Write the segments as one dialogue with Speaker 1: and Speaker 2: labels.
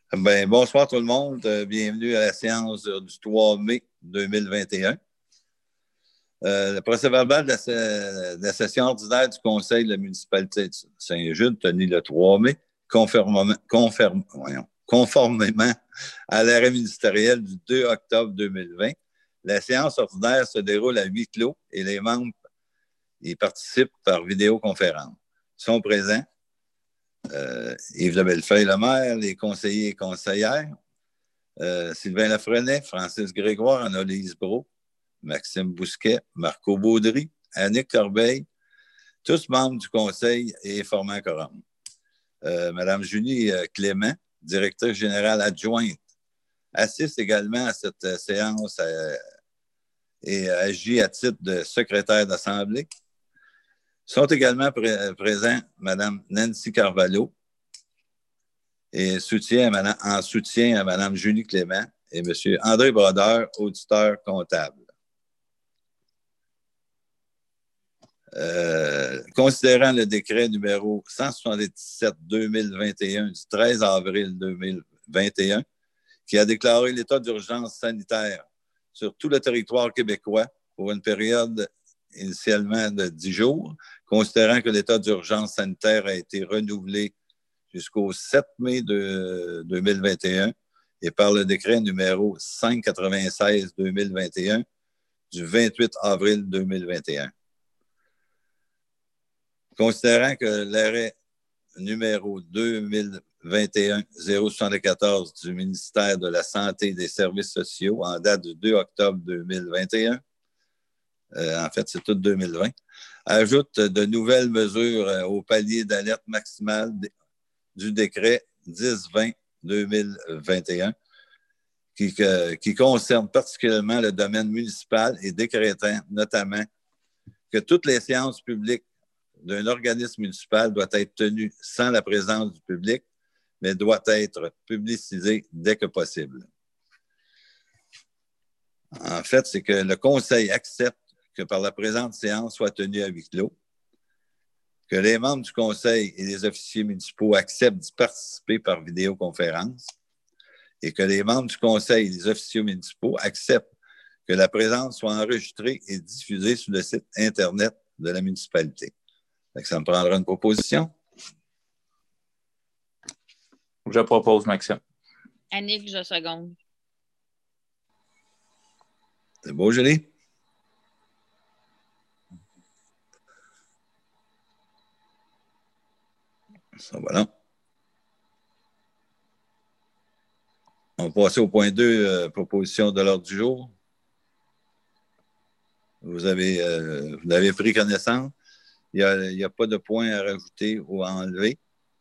Speaker 1: Ben, bonsoir tout le monde. Bienvenue à la séance du 3 mai 2021. Le procès-verbal de la session ordinaire du Conseil de la municipalité de Saint-Jude, tenu le 3 mai, conformément à l'arrêt ministériel du 2 octobre 2020. La séance ordinaire se déroule à huis clos et les membres y participent par vidéoconférence. Ils sont présents Yves de Bellefeuille, le maire, les conseillers et conseillères, Sylvain Lafrenet, Francis Grégoire, Annalise Brault, Maxime Bousquet, Marco Baudry, Annick Corbeil, tous membres du conseil et formant quorum. Madame Julie Clément, directrice générale adjointe, assiste également à cette séance et agit à titre de secrétaire d'assemblée. Sont également présents Mme Nancy Carvalho et en soutien à Mme Julie Clément et M. André Brodeur, auditeur comptable. Considérant le décret numéro 177-2021 du 13 avril 2021 qui a déclaré l'état d'urgence sanitaire sur tout le territoire québécois pour une période initialement de 10 jours, considérant que l'état d'urgence sanitaire a été renouvelé jusqu'au 7 mai 2021 et par le décret numéro 596-2021 du 28 avril 2021. Considérant que l'arrêt numéro 2021-074 du ministère de la Santé et des Services sociaux en date du 2 octobre 2021, en fait, c'est tout 2020, ajoute de nouvelles mesures au palier d'alerte maximale du décret 10-20-2021 qui concerne particulièrement le domaine municipal et décrétant notamment que toutes les séances publiques d'un organisme municipal doivent être tenues sans la présence du public, mais doivent être publicisées dès que possible. En fait, c'est que le Conseil accepte que par la présente séance soit tenue à huis clos, que les membres du Conseil et les officiers municipaux acceptent d'y participer par vidéoconférence et que les membres du Conseil et les officiers municipaux acceptent que la présence soit enregistrée et diffusée sur le site Internet de la municipalité. Ça me prendra une proposition.
Speaker 2: Je propose, Maxime.
Speaker 3: Annick, je seconde.
Speaker 1: C'est beau, Julie? Ça, voilà. On va passer au point 2, proposition de l'ordre du jour. Vous avez pris connaissance. Il n'y a pas de point à rajouter ou à enlever.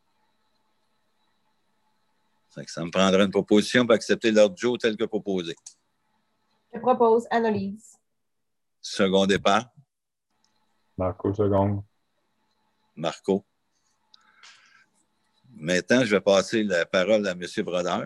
Speaker 1: Ça me prendra une proposition pour accepter l'ordre du jour tel que proposé.
Speaker 4: Je propose Annalise.
Speaker 1: Second départ.
Speaker 5: Marco, seconde.
Speaker 1: Marco. Maintenant, je vais passer la parole à M. Brodeur.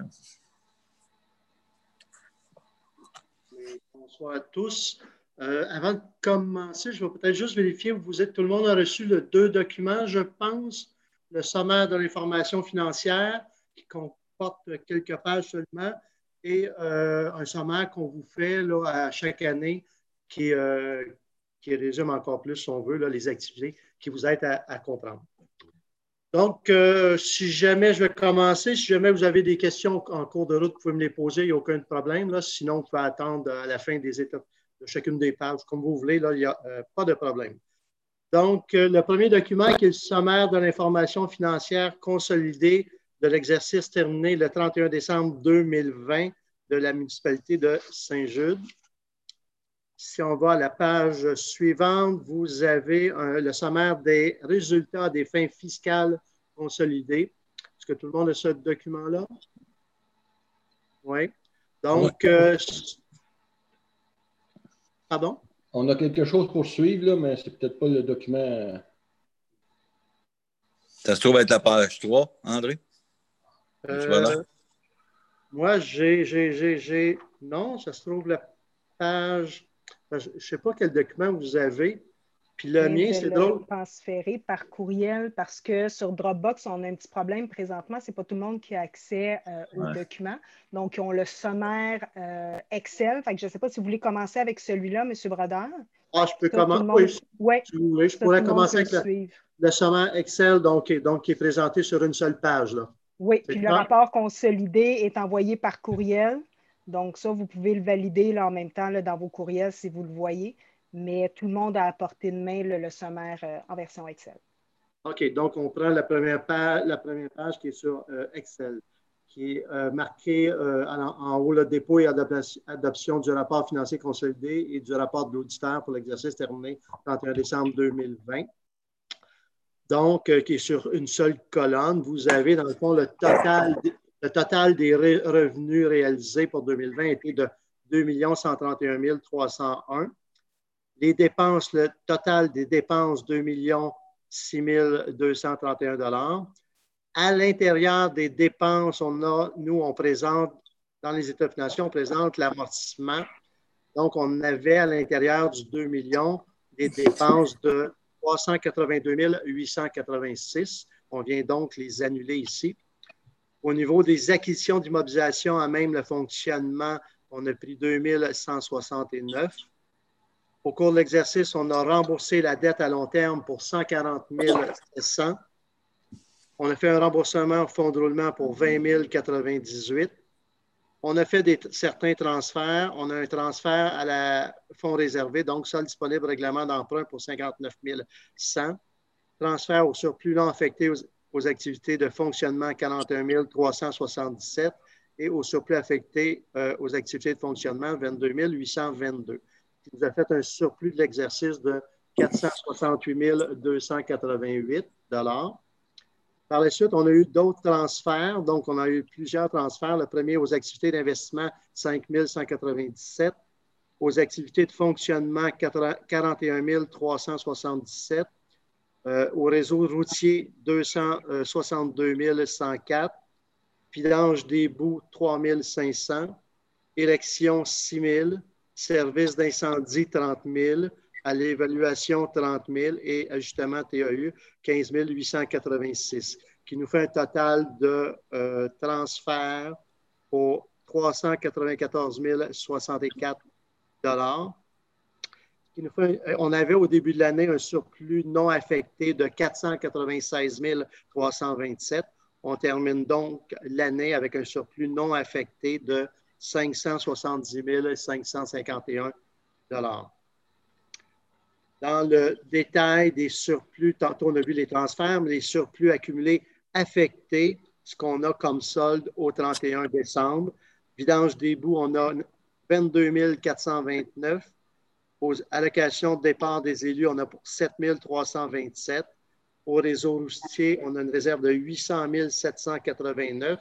Speaker 6: Bonsoir à tous. Avant de commencer, je vais peut-être juste vérifier, tout le monde a reçu les 2 documents, je pense, le sommaire de l'information financière qui comporte quelques pages seulement et un sommaire qu'on vous fait là, à chaque année qui résume encore plus, si on veut, là, les activités qui vous aident à comprendre. Donc, si jamais je vais commencer, si jamais vous avez des questions en cours de route, vous pouvez me les poser, il n'y a aucun problème. Là. Sinon, vous pouvez attendre à la fin des étapes de chacune des pages, comme vous voulez, là, il n'y a pas de problème. Donc, le premier document qui est le sommaire de l'information financière consolidée de l'exercice terminé le 31 décembre 2020 de la municipalité de Saint-Jude. Si on va à la page suivante, vous avez le sommaire des résultats des fins fiscales consolidées. Est-ce que tout le monde a ce document-là? Oui. Donc, pardon?
Speaker 7: On a quelque chose pour suivre, là, mais c'est peut-être pas le document.
Speaker 1: Ça se trouve être la page 3, André?
Speaker 6: Moi, non, ça se trouve la page. Je ne sais pas quel document vous avez. Puis le
Speaker 8: Mais
Speaker 6: mien,
Speaker 8: de
Speaker 6: c'est
Speaker 8: le
Speaker 6: drôle.
Speaker 8: transférer par courriel parce que sur Dropbox, on a un petit problème présentement. Ce n'est pas tout le monde qui a accès aux documents. Donc, ils ont le sommaire Excel. Fait que je ne sais pas si vous voulez commencer avec celui-là, M. Brodeur.
Speaker 6: Ah, je peux
Speaker 8: Ça, tout le
Speaker 6: commencer.
Speaker 8: monde,
Speaker 6: Oui, si vous voulez, je
Speaker 8: ça, tout
Speaker 6: pourrais
Speaker 8: le monde
Speaker 6: commencer
Speaker 8: peut le
Speaker 6: avec
Speaker 8: suivre.
Speaker 6: le sommaire Excel, donc, qui est présenté sur une seule page. Là.
Speaker 8: Oui,
Speaker 6: C'est
Speaker 8: puis le
Speaker 6: ça?
Speaker 8: rapport consolidé est envoyé par courriel. Donc, ça, vous pouvez le valider là, en même temps là, dans vos courriels si vous le voyez. Mais tout le monde a à portée de main le sommaire en version Excel.
Speaker 6: OK, donc on prend la première page qui est sur Excel, qui est marquée en haut le dépôt et adoption du rapport financier consolidé et du rapport de l'auditeur pour l'exercice terminé le 31 décembre 2020. Donc, qui est sur une seule colonne. Vous avez, dans le fond, le total des revenus réalisés pour 2020 était de 2 131 301. Les dépenses, le total des dépenses, 2 6 231 $. À l'intérieur des dépenses, on présente, dans les états financiers, on présente l'amortissement. Donc, on avait à l'intérieur du 2 millions des dépenses de 382 886. On vient donc les annuler ici. Au niveau des acquisitions d'immobilisation à même le fonctionnement, on a pris 2 169. Au cours de l'exercice, on a remboursé la dette à long terme pour 140 700. On a fait un remboursement au fonds de roulement pour 20 098. On a fait certains transferts. On a un transfert à la fonds réservé, donc solde disponible règlement d'emprunt pour 59 100. Transfert au surplus non affecté aux activités de fonctionnement 41 377 et au surplus affecté aux activités de fonctionnement 22 822. Qui nous a fait un surplus de l'exercice de 468 288 $. Par la suite, on a eu d'autres transferts. Donc, on a eu plusieurs transferts. Le premier aux activités d'investissement, 5 197. Aux activités de fonctionnement, 41 377. Au réseau routier, 262 104. Vidange des boues, 3 500. Érection, 6 000. Service d'incendie, 30 000. À l'évaluation, 30 000 et ajustement TAU, 15 886, qui nous fait un total de transfert pour 394 064 $. On avait au début de l'année un surplus non affecté de 496 327. On termine donc l'année avec un surplus non affecté de 570 551 $. Dans le détail des surplus, tantôt on a vu les transferts, mais les surplus accumulés affectés, ce qu'on a comme solde au 31 décembre. Vidange des boues, on a 22 429. Aux allocations de départ des élus, on a pour 7 327. Au réseau routier, on a une réserve de 800 789.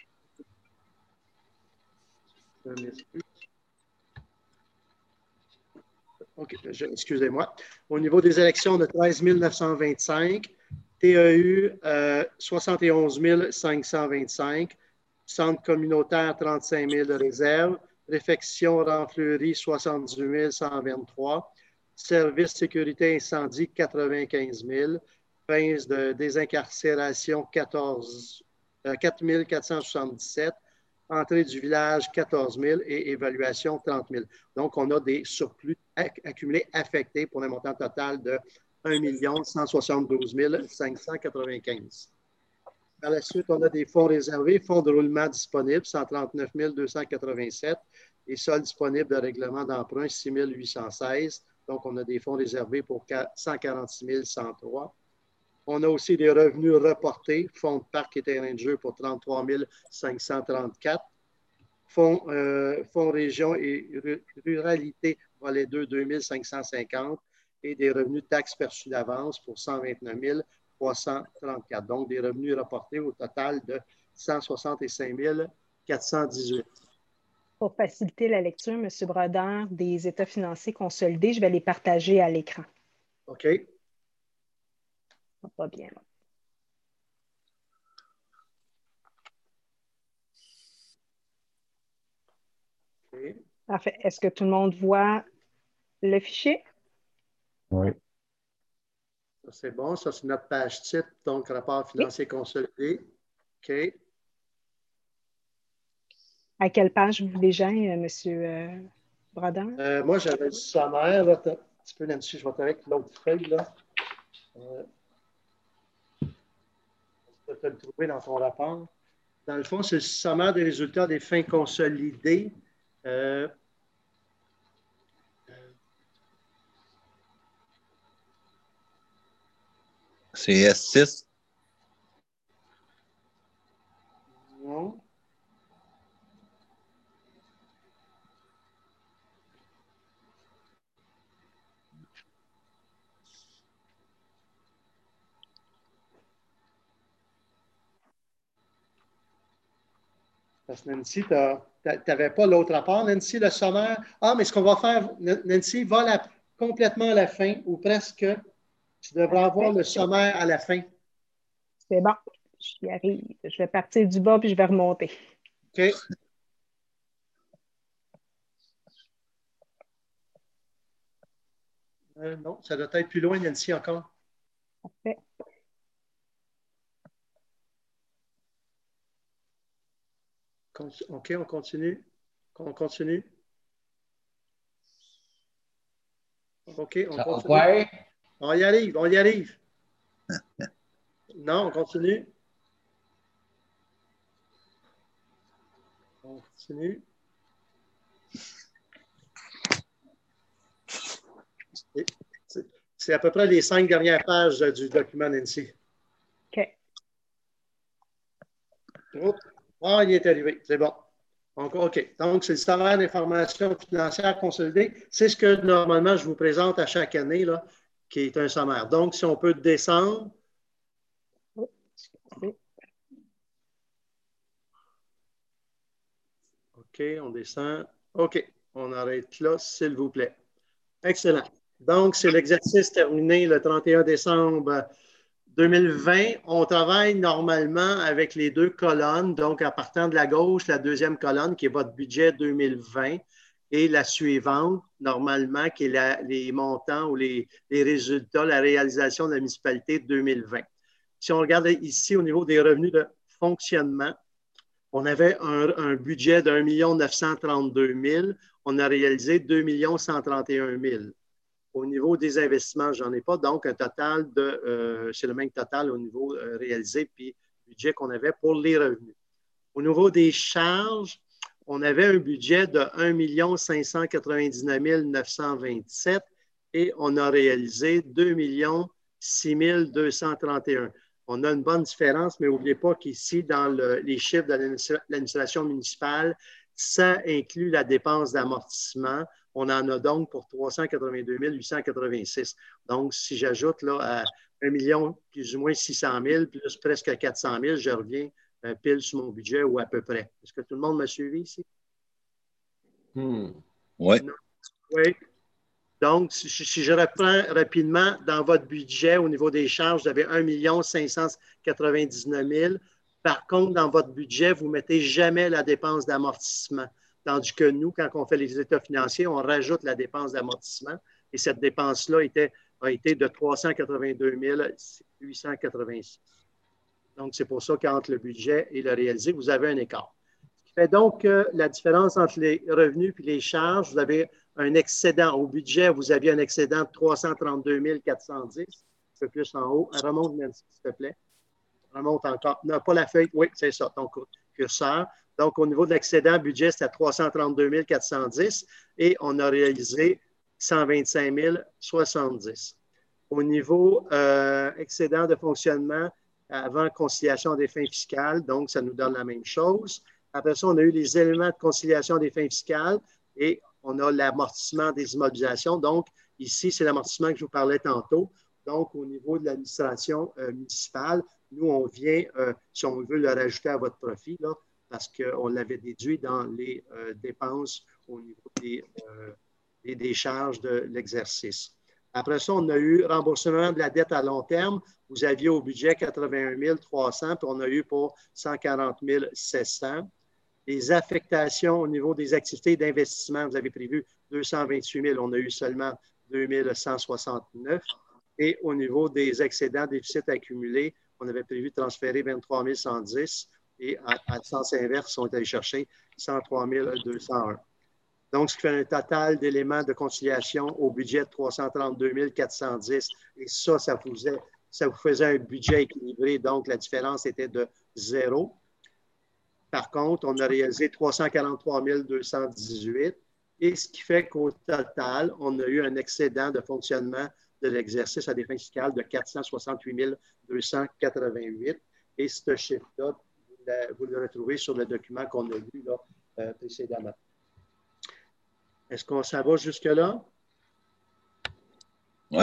Speaker 6: OK, excusez-moi. Au niveau des élections, on a 13 925. TEU, 71 525. Centre communautaire, 35 000 de réserve. Réfection Renfleury, 78 123. Service sécurité incendie, 95 000. Pince de désincarcération, 4 477. Entrée du village, 14 000 et évaluation, 30 000. Donc, on a des surplus accumulés affectés pour un montant total de 1 172 595. Par la suite, on a des fonds réservés, fonds de roulement disponibles, 139 287 et solde disponible de règlement d'emprunt, 6 816. Donc, on a des fonds réservés pour 146 103. On a aussi des revenus reportés, fonds de parc et terrain de jeu pour 33 534. Fonds région et ruralité, volet 2, 2 550. Et des revenus de taxes perçues d'avance pour 129 334. Donc, des revenus reportés au total de 165 418.
Speaker 8: Pour faciliter la lecture, M. Brodeur, des états financiers consolidés, je vais les partager à l'écran.
Speaker 6: OK.
Speaker 8: Pas bien.
Speaker 6: Okay.
Speaker 8: Parfait. Est-ce que tout le monde voit le fichier?
Speaker 5: Oui.
Speaker 6: Ça, c'est bon. Ça, c'est notre page titre, donc rapport financier consolidé. OK.
Speaker 8: À quelle page vous voulez, Jean, M. Brodin?
Speaker 6: Moi, j'avais le sommaire. Là, un petit peu, Nancy, je vais avec l'autre feuille. Là. Tu peux le trouver dans ton rapport. Dans le fond, c'est le sommaire des résultats des fins consolidées.
Speaker 1: C'est S6.
Speaker 6: Non. Parce que Nancy, tu n'avais pas l'autre rapport, Nancy, le sommaire. Ah, mais ce qu'on va faire, Nancy, va complètement à la fin, ou presque. Tu devrais avoir le sommaire à la fin.
Speaker 8: C'est bon, j'y arrive. Je vais partir du bas puis je vais remonter.
Speaker 6: OK. Non, ça doit être plus loin, Nancy, encore.
Speaker 8: Parfait.
Speaker 6: OK, on continue. On continue. OK, on continue.
Speaker 7: Ouais.
Speaker 6: On y arrive, on y arrive. Non, on continue. On continue. C'est à peu près les 5 dernières pages du document, Nancy.
Speaker 8: OK.
Speaker 6: Ah, il est arrivé. C'est bon. Donc, OK. Donc, c'est le sommaire d'information financière consolidée. C'est ce que normalement je vous présente à chaque année, là, qui est un sommaire. Donc, si on peut descendre. OK, on descend. OK, on arrête là, s'il vous plaît. Excellent. Donc, c'est l'exercice terminé le 31 décembre 2020. On travaille normalement avec les deux colonnes. Donc, en partant de la gauche, la deuxième colonne qui est votre budget 2020 et la suivante, normalement, qui est les montants ou les résultats, la réalisation de la municipalité 2020. Si on regarde ici au niveau des revenus de fonctionnement, on avait un budget de 1 932 000. On a réalisé 2 131 000. Au niveau des investissements, je n'en ai pas. Donc, un total c'est le même total au niveau réalisé puis budget qu'on avait pour les revenus. Au niveau des charges, on avait un budget de 1 599 927 et on a réalisé 2 6 231. On a une bonne différence, mais n'oubliez pas qu'ici, dans les chiffres de l'administration municipale, ça inclut la dépense d'amortissement. On en a donc pour 382 886. Donc, si j'ajoute là, à 1 million plus ou moins 600 000, plus presque 400 000, je reviens pile sur mon budget ou à peu près. Est-ce que tout le monde m'a suivi ici?
Speaker 1: Oui.
Speaker 6: Oui. Donc, si je reprends rapidement, dans votre budget, au niveau des charges, vous avez 1 599 000. Par contre, dans votre budget, vous ne mettez jamais la dépense d'amortissement. Tandis que nous, quand on fait les états financiers, on rajoute la dépense d'amortissement. Et cette dépense-là a été de 382 886. Donc, c'est pour ça qu'entre le budget et le réalisé, vous avez un écart. Ce qui fait donc que la différence entre les revenus et les charges, vous avez un excédent. Au budget, vous aviez un excédent de 332 410, un peu plus en haut. Remonte, Nancy, s'il te plaît. Remonte encore. Non, pas la feuille. Oui, c'est ça, ton curseur. Donc, au niveau de l'excédent budget, c'était 332 410 et on a réalisé 125 070. Au niveau excédent de fonctionnement, avant conciliation des fins fiscales, donc ça nous donne la même chose. Après ça, on a eu les éléments de conciliation des fins fiscales et on a l'amortissement des immobilisations. Donc, ici, c'est l'amortissement que je vous parlais tantôt. Donc, au niveau de l'administration municipale, nous, on vient, si on veut le rajouter à votre profit, là, parce qu'on l'avait déduit dans les dépenses au niveau des charges de l'exercice. Après ça, on a eu remboursement de la dette à long terme. Vous aviez au budget 81 300, puis on a eu pour 140 700. Les affectations au niveau des activités d'investissement, vous avez prévu 228 000, on a eu seulement 2 169. Et au niveau des excédents déficits accumulés, on avait prévu de transférer 23 110 et à sens inverse, on est allé chercher 103 201. Donc, ce qui fait un total d'éléments de conciliation au budget de 332 410. Et ça vous faisait un budget équilibré. Donc, la différence était de 0. Par contre, on a réalisé 343 218. Et ce qui fait qu'au total, on a eu un excédent de fonctionnement de l'exercice à des fins fiscales de 468 288. Et ce chiffre-là, vous le retrouvez sur le document qu'on a vu là, précédemment. Est-ce qu'on s'en va jusque-là?
Speaker 1: Oui.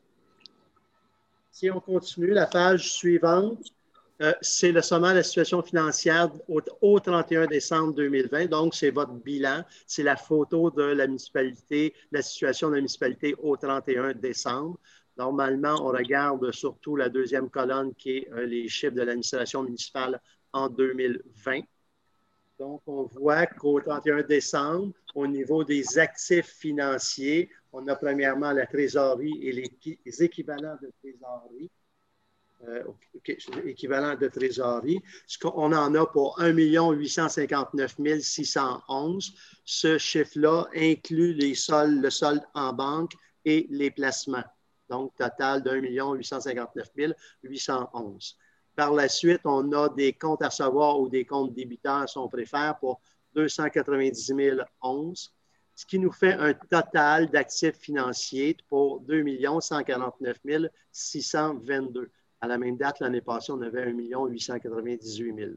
Speaker 6: Si on continue, la page suivante, c'est le sommaire de la situation financière au 31 décembre 2020. Donc, c'est votre bilan. C'est la photo de la municipalité, la situation de la municipalité au 31 décembre. Normalement, on regarde surtout la deuxième colonne qui est les chiffres de l'administration municipale en 2020. Donc, on voit qu'au 31 décembre, au niveau des actifs financiers, on a premièrement la trésorerie et les équivalents de trésorerie. Équivalent de trésorerie. On en a pour 1 859 611. Ce chiffre-là inclut le solde en banque et les placements. Donc, total d'1 859 811. Par la suite, on a des comptes à recevoir ou des comptes débiteurs, si on préfère, pour 290 011, ce qui nous fait un total d'actifs financiers pour 2 149 622. À la même date, l'année passée, on avait 1 898 000.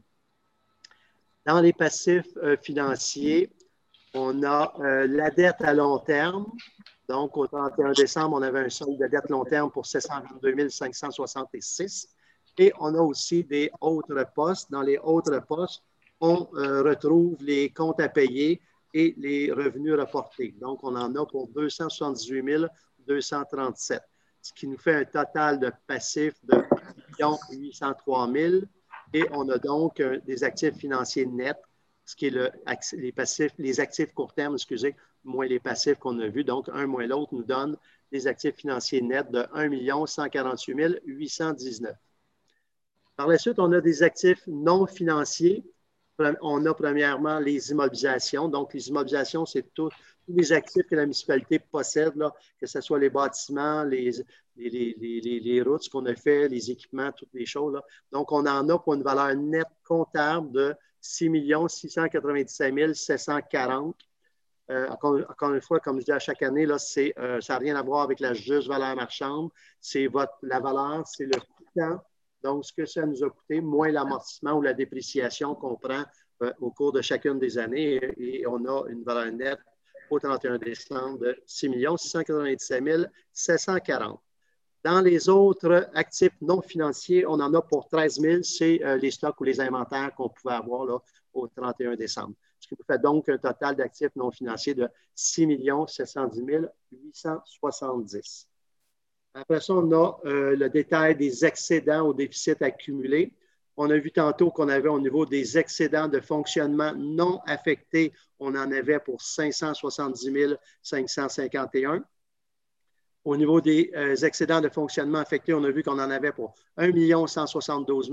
Speaker 6: Dans les passifs financiers, on a la dette à long terme. Donc, au 31 décembre, on avait un solde de dette long terme pour 722 566. Et on a aussi des autres postes. Dans les autres postes, on retrouve les comptes à payer et les revenus reportés. Donc, on en a pour 278 237, ce qui nous fait un total de passifs de 1 803 000. Et on a donc des actifs financiers nets, ce qui est les actifs court terme, moins les passifs qu'on a vus. Donc, un moins l'autre nous donne des actifs financiers nets de 1 148 819. Par la suite, on a des actifs non financiers. On a premièrement les immobilisations. Donc, les immobilisations, c'est tous les actifs que la municipalité possède, là, que ce soit les bâtiments, les routes, ce qu'on a fait, les équipements, toutes les choses. Là. Donc, on en a pour une valeur nette comptable de 6 697 740. Encore une fois, comme je dis à chaque année, là, ça n'a rien à voir avec la juste valeur marchande. C'est la valeur, c'est le coûtant. Donc, ce que ça nous a coûté, moins l'amortissement ou la dépréciation qu'on prend au cours de chacune des années. Et on a une valeur nette au 31 décembre de 6 697 740. Dans les autres actifs non financiers, on en a pour 13 000, c'est les stocks ou les inventaires qu'on pouvait avoir là, au 31 décembre. Ce qui nous fait donc un total d'actifs non financiers de 6 710 870. Après ça, on a le détail des excédents au déficit accumulé. On a vu tantôt qu'on avait au niveau des excédents de fonctionnement non affectés, on en avait pour 570 551. Au niveau des excédents de fonctionnement affectés, on a vu qu'on en avait pour 1 172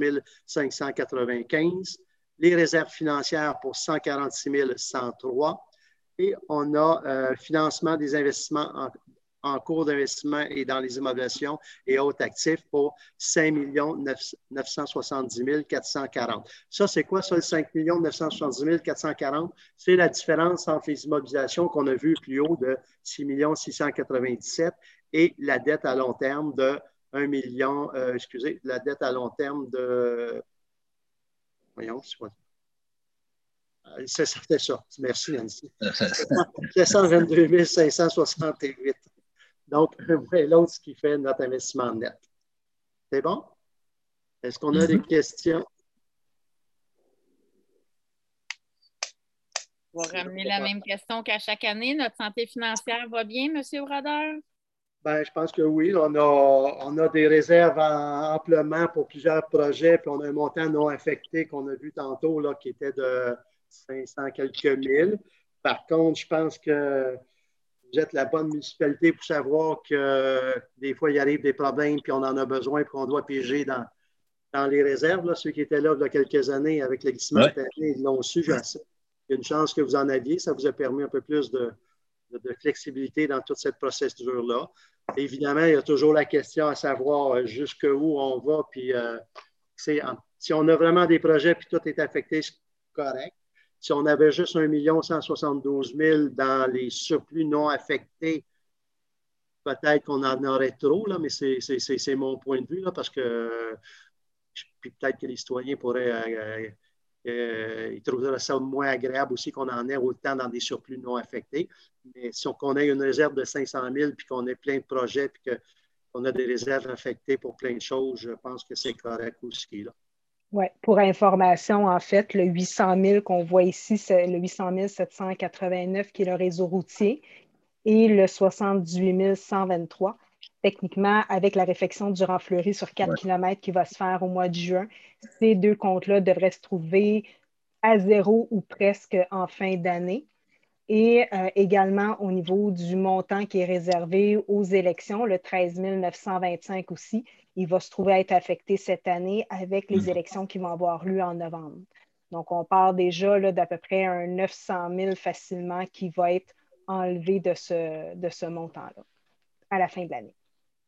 Speaker 6: 595. Les réserves financières pour 146 103. Et on a financement des investissements en cours d'investissement et dans les immobilisations et autres actifs pour 5 970 440. Ça, c'est quoi ça, le 5 970 440? C'est la différence entre les immobilisations qu'on a vues plus haut de 6 697 et la dette à long terme de 1 million, la dette à long terme de... Voyons, c'est quoi? C'était ça. Merci, Nancy. 722 568. Donc, l'autre, ce qui fait notre investissement net. C'est bon? Est-ce qu'on a des questions?
Speaker 3: On va ramener la même question qu'à chaque année. Notre santé financière va bien, M. Brodeur?
Speaker 6: Bien, je pense que oui. On a des réserves amplement pour plusieurs projets, puis on a un montant non affecté qu'on a vu tantôt, là, qui était de 500 quelques mille. Par contre, je pense que vous êtes la bonne municipalité pour savoir que des fois, il arrive des problèmes, puis on en a besoin, puis on doit piger dans les réserves. Là. Ceux qui étaient là il y a quelques années avec le glissement de terrain, ils l'ont su. Il y a une chance que vous en aviez. Ça vous a permis un peu plus de flexibilité dans toute cette procédure-là. Évidemment, il y a toujours la question à savoir jusqu'où on va. Puis, si on a vraiment des projets puis tout est affecté, c'est correct. Si on avait juste 1 172 000 dans les surplus non affectés, peut-être qu'on en aurait trop, là, mais c'est mon point de vue, là, parce que puis peut-être que les citoyens pourraient ils trouveraient ça moins agréable aussi qu'on en ait autant dans des surplus non affectés. Mais si on ait une réserve de 500 000 puis qu'on ait plein de projets puis qu'on a des réserves affectées pour plein de choses, je pense que c'est correct aussi.
Speaker 8: Oui, pour information, en fait, le 800 000 qu'on voit ici, c'est le 800 789 qui est le réseau routier et le 78 123. Techniquement, avec la réfection du Rang-Fleury sur 4 km qui va se faire au mois de juin, ces deux comptes-là devraient se trouver à zéro ou presque en fin d'année. Et également au niveau du montant qui est réservé aux élections, le 13 925 aussi, il va se trouver à être affecté cette année avec les élections qui vont avoir lieu en novembre. Donc, on part déjà d'à peu près un 900 000 facilement qui va être enlevé de ce montant-là à la fin de l'année.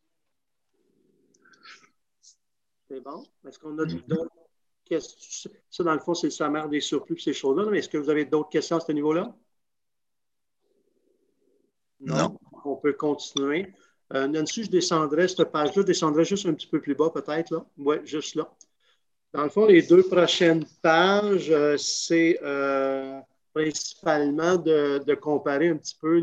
Speaker 6: C'est bon. Est-ce qu'on a d'autres questions? Ça, dans le fond, c'est le sommaire des surplus, ces choses-là. Mais est-ce que vous avez d'autres questions à ce niveau-là? Non. On peut continuer. Nancy, je descendrai cette page-là, je descendrai juste un petit peu plus bas, peut-être, là. Oui, juste là. Dans le fond, les deux prochaines pages, c'est principalement de comparer un petit peu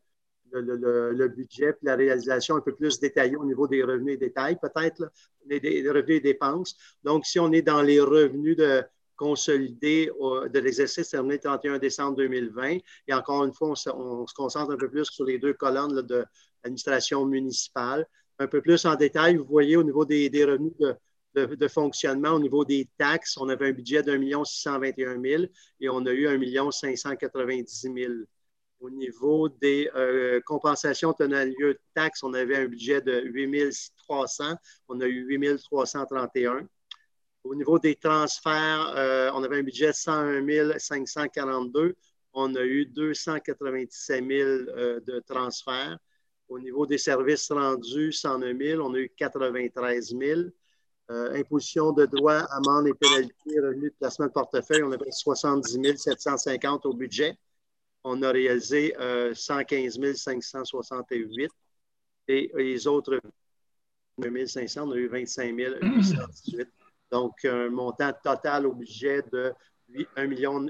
Speaker 6: le budget et la réalisation un peu plus détaillée au niveau des revenus et détails, peut-être, des revenus et dépenses. Donc, si on est dans les revenus consolidés de l'exercice terminé le 31 décembre 2020, et encore une fois, on se concentre un peu plus sur les deux colonnes là, de l'administration municipale. Un peu plus en détail, vous voyez au niveau des revenus de fonctionnement, au niveau des taxes, on avait un budget d'1 621 000 et on a eu 1 590 000. Au niveau des compensations tenant lieu de taxes, on avait un budget de 8 300, on a eu 8 331. Au niveau des transferts, on avait un budget de 101 542, on a eu 297 000 de transferts. Au niveau des services rendus, 109 000, on a eu 93 000. Imposition de droits, amendes et pénalités, revenus de placement de portefeuille, on avait 70 750 au budget. On a réalisé 115 568 et les autres 1 500, on a eu 25 818. Donc, un montant total au budget de 1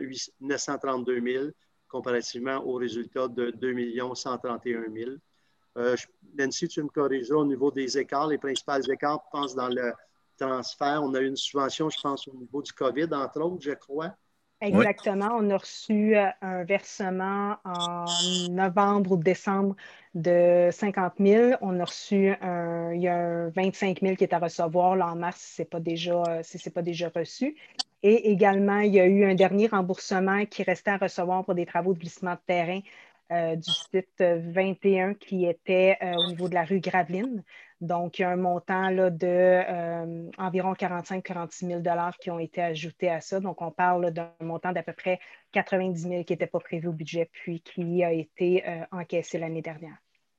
Speaker 6: 932 000 comparativement au résultat de 2 131 000. Nancy, tu me corrigeras au niveau des écarts, les principales écarts, je pense, dans le transfert. On a eu une subvention, je pense, au niveau du COVID, entre autres, je crois.
Speaker 8: Exactement. On a reçu un versement en novembre ou décembre de 50 000. On a reçu il y a un 25 000 qui est à recevoir là, en mars si ce n'est pas déjà reçu. Et également, il y a eu un dernier remboursement qui restait à recevoir pour des travaux de glissement de terrain du site 21 qui était au niveau de la rue Graveline. Donc, il y a un montant là, de environ 45-46 000 qui ont été ajoutés à ça. Donc, on parle d'un montant d'à peu près 90 000 qui n'était pas prévu au budget, puis qui a été encaissé l'année dernière.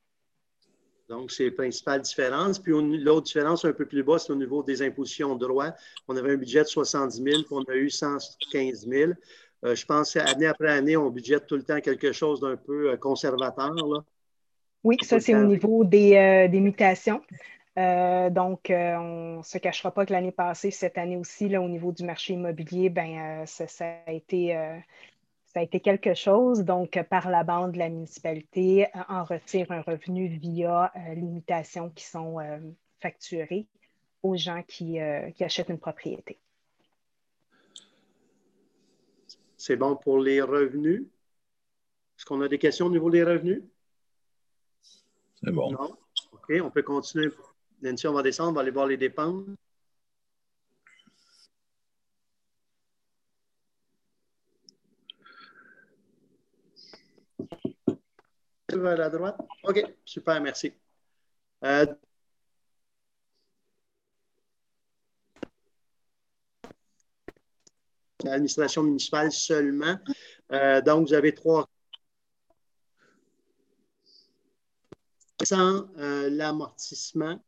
Speaker 6: Donc, c'est les principales différences. Puis, l'autre différence un peu plus bas, c'est au niveau des impositions de droit. On avait un budget de 70 000, puis on a eu 115 000. Je pense qu'année après année, on budgète tout le temps quelque chose d'un peu conservateur, là.
Speaker 8: Oui, ça, c'est au niveau des mutations. Donc, on ne se cachera pas que l'année passée, cette année aussi, là, au niveau du marché immobilier, ça a été quelque chose. Donc, par la bande, la municipalité en retire un revenu via les mutations qui sont facturées aux gens qui achètent une propriété.
Speaker 6: C'est bon pour les revenus. Est-ce qu'on a des questions au niveau des revenus?
Speaker 1: C'est bon.
Speaker 6: Non? OK, on peut continuer. Nancy, on va descendre, on va aller voir les dépenses. Vers la droite. OK, super, merci. L'administration municipale seulement. Donc, vous avez 3 sans l'amortissement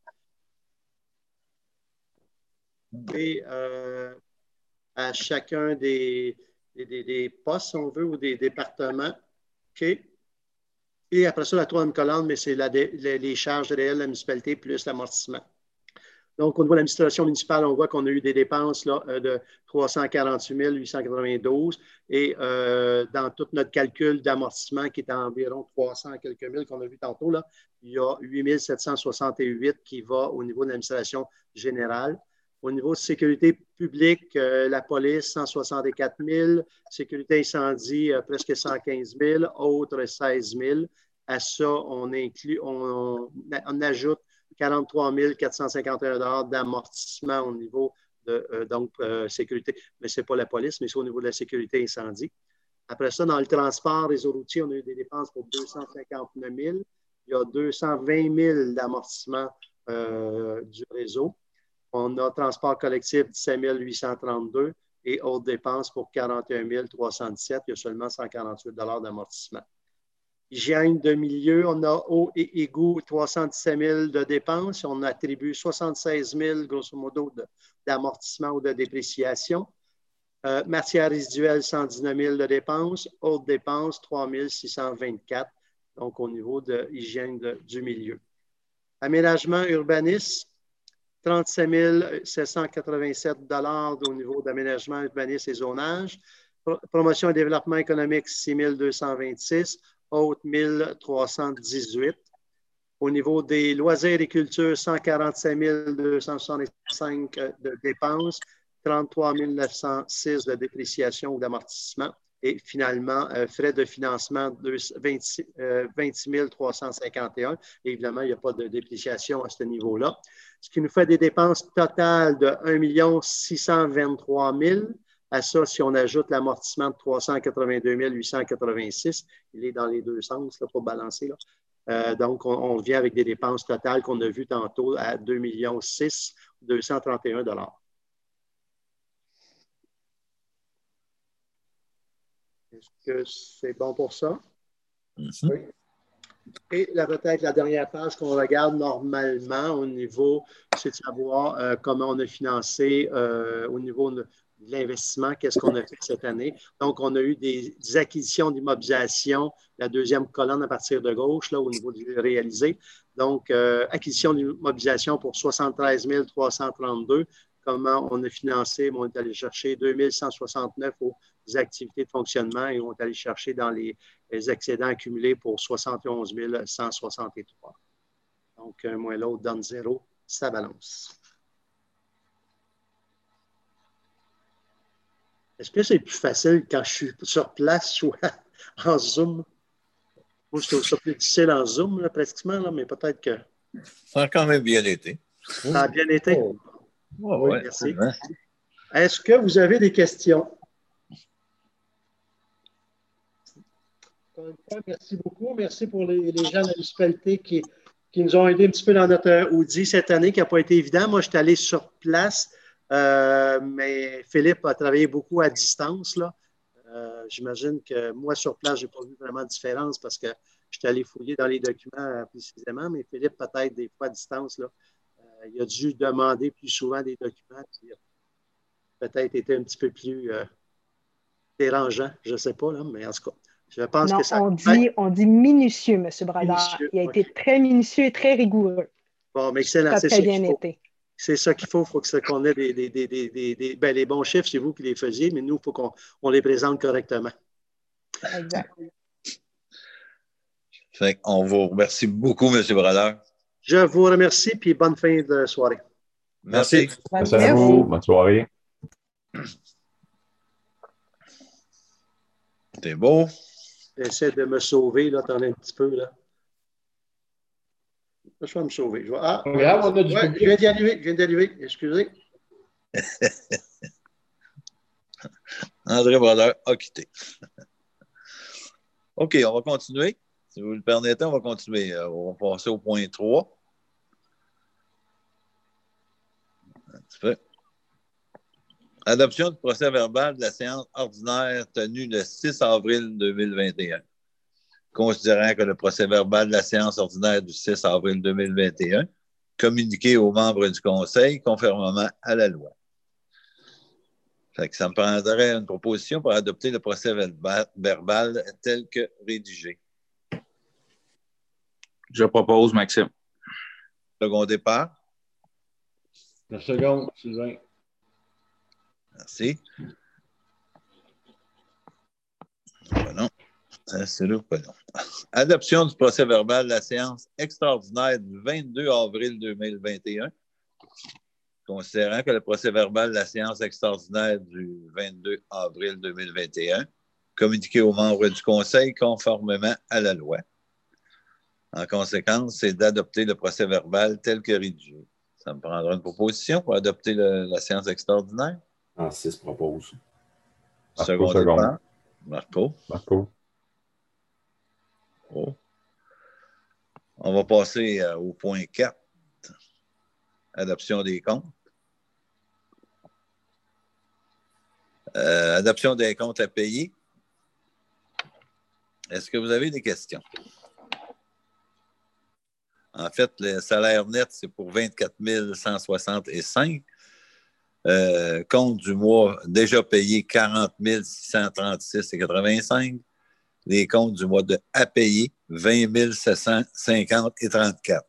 Speaker 6: et à chacun des postes, si on veut, ou des départements. OK. Et après ça, la troisième colonne, mais c'est les charges réelles de la municipalité plus l'amortissement. Donc, au niveau de l'administration municipale, on voit qu'on a eu des dépenses là, de 348 892 et dans tout notre calcul d'amortissement qui est à environ 300 quelques mille qu'on a vu tantôt, là, il y a 8 768 qui va au niveau de l'administration générale. Au niveau de sécurité publique, la police, 164 000, sécurité incendie, presque 115 000, autres, 16 000. À ça, on ajoute 43 451 d'amortissement au niveau de sécurité. Mais ce n'est pas la police, mais c'est au niveau de la sécurité incendie. Après ça, dans le transport, réseau routier, on a eu des dépenses pour 259 000. Il y a 220 000 d'amortissement du réseau. On a transport collectif 17 832 et autres dépenses pour 41 317. Il y a seulement 148 d'amortissement. Hygiène de milieu, on a eau et égout 317 000 de dépenses. On attribue 76 000, grosso modo, d'amortissement ou de dépréciation. Matières résiduelles, 119 000 de dépenses. Autres dépenses, 3 624. Donc, au niveau de hygiène du milieu. Aménagement urbanisme, 37 787 au niveau d'aménagement, urbanisme et zonage. Promotion et développement économique, 6 226. Autres, 1 318. Au niveau des loisirs et culture, 147 265 de dépenses, 33 906 de dépréciation ou d'amortissement. Et finalement, frais de financement, 26 351. Et évidemment, il n'y a pas de dépréciation à ce niveau-là. Ce qui nous fait des dépenses totales de 1 623 000. À ça, si on ajoute l'amortissement de 382 886, il est dans les deux sens, là, pour balancer. Là. Donc, on vient avec des dépenses totales qu'on a vues tantôt à 2 6 231 $. Est-ce que c'est bon pour ça?
Speaker 1: Mm-hmm.
Speaker 6: Oui. Et peut-être la dernière page qu'on regarde normalement au niveau, c'est de savoir comment on a financé au niveau de l'investissement, qu'est-ce qu'on a fait cette année. Donc, on a eu des acquisitions d'immobilisation, la deuxième colonne à partir de gauche, là, au niveau du réalisé. Donc, acquisition d'immobilisation pour 73 332. Comment on a financé? On est allé chercher 2 169 aux activités de fonctionnement et on est allé chercher dans les excédents accumulés pour 71 163. Donc, un moins l'autre donne 0, ça balance. Est-ce que c'est plus facile quand je suis sur place ou en Zoom? Moi, je trouve ça plus difficile en Zoom, là, pratiquement, là, mais peut-être que...
Speaker 1: Ça a quand même bien été.
Speaker 6: Ça a bien été?
Speaker 7: Oh.
Speaker 1: Oui,
Speaker 6: merci. Est-ce que vous avez des questions? Encore une fois, merci beaucoup. Merci pour les gens de la municipalité qui nous ont aidés un petit peu dans notre audit cette année, qui n'a pas été évident. Moi, je suis allé sur place, mais Philippe a travaillé beaucoup à distance, là. J'imagine que moi, sur place, je n'ai pas vu vraiment de différence parce que je suis allé fouiller dans les documents précisément, mais Philippe, peut-être des fois à distance, là, il a dû demander plus souvent des documents, puis peut-être été un petit peu plus dérangeant, je ne sais pas, là, mais en tout cas, je pense
Speaker 8: non,
Speaker 6: que ça...
Speaker 8: on dit minutieux, M. Bradard.
Speaker 6: Minutieux,
Speaker 8: il a été très minutieux et très rigoureux.
Speaker 6: Bon, mais excellent,
Speaker 8: c'est ça qu'il faut.
Speaker 6: C'est ça qu'il faut. Il faut qu'on ait les bons chiffres, c'est vous qui les faisiez, mais nous, il faut qu'on les présente correctement.
Speaker 8: Exact.
Speaker 1: Fait on vous remercie beaucoup, M. Bradard.
Speaker 6: Je vous remercie, puis bonne fin de soirée.
Speaker 1: Merci.
Speaker 5: Merci à vous. Bonne soirée.
Speaker 1: C'est beau.
Speaker 6: J'essaie de me sauver, là, attendez un petit peu, là. Je vais me sauver.
Speaker 7: Regarde, on a du public.
Speaker 6: Je viens d'arriver, excusez.
Speaker 1: André Bradard a quitté. OK, on va continuer. Si vous le permettez, on va continuer. On va passer au point 3. Un petit peu. Adoption du procès-verbal de la séance ordinaire tenue le 6 avril 2021. Considérant que le procès-verbal de la séance ordinaire du 6 avril 2021 communiqué aux membres du Conseil conformément à la loi. Fait que ça me prendrait une proposition pour adopter le procès-verbal tel que rédigé.
Speaker 2: Je propose, Maxime.
Speaker 1: Second départ.
Speaker 7: La seconde, Sylvain.
Speaker 1: Merci. Voilà. C'est là, pas long. Adoption du procès-verbal de la séance extraordinaire du 22 avril 2021. Considérant que le procès-verbal de la séance extraordinaire du 22 avril 2021 communiqué aux membres du Conseil conformément à la loi. En conséquence, c'est d'adopter le procès-verbal tel que rédigé. Ça me prendra une proposition pour adopter la séance extraordinaire.
Speaker 5: Francis propose.
Speaker 1: Second départ. Marco. Oh. On va passer au point 4. Adoption des comptes. Adoption des comptes à payer. Est-ce que vous avez des questions? En fait, le salaire net, c'est pour 24 165. Compte du mois déjà payé 40 636,85. Les comptes du mois à payer 20 750 et 34.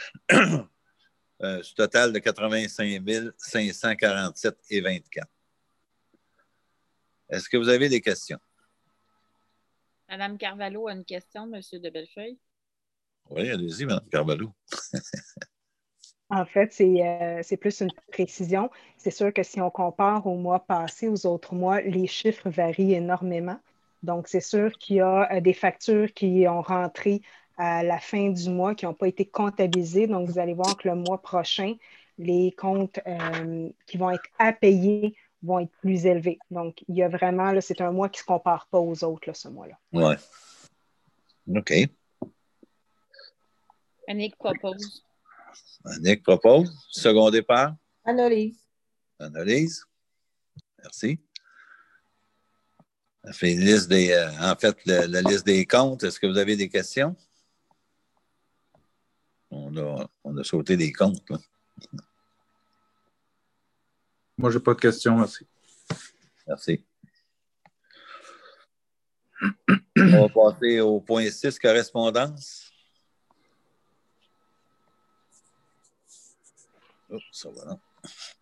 Speaker 1: Ce total de 85 547 et 24. Est-ce que vous avez des questions?
Speaker 3: Madame Carvalho a une question, Monsieur de Bellefeuille.
Speaker 1: Oui, allez-y, Mme Carvalho.
Speaker 8: En fait, c'est plus une précision. C'est sûr que si on compare au mois passé, aux autres mois, les chiffres varient énormément. Donc, c'est sûr qu'il y a des factures qui ont rentré à la fin du mois, qui n'ont pas été comptabilisées. Donc, vous allez voir que le mois prochain, les comptes qui vont être à payer vont être plus élevés. Donc, il y a vraiment, là, c'est un mois qui ne se compare pas aux autres, là, ce mois-là.
Speaker 1: Oui. OK.
Speaker 3: Annick propose.
Speaker 1: Annick propose. Second départ.
Speaker 4: Analyse.
Speaker 1: Analyse. Merci. Ça fait une liste en fait, la liste des comptes. Est-ce que vous avez des questions? On a sauté des comptes, là.
Speaker 2: Moi, je n'ai pas de questions, merci.
Speaker 1: Merci. On va passer au point 6, correspondance. Oups, ça va, non?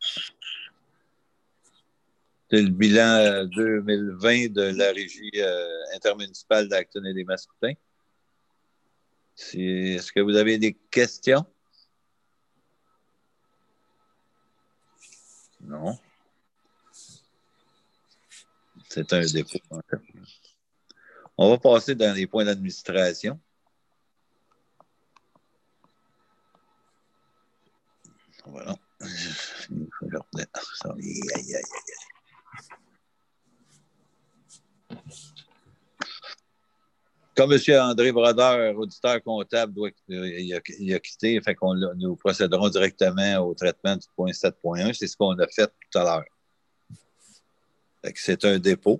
Speaker 1: C'est le bilan 2020 de la Régie intermunicipale d'Acton et des Mascoutins. Est-ce que vous avez des questions? Non. C'est un défaut. On va passer dans les points d'administration. Voilà. Comme M. André Brodeur, auditeur comptable, il a quitté, fait qu'on nous procéderons directement au traitement du point 7.1. C'est ce qu'on a fait tout à l'heure. C'est un dépôt.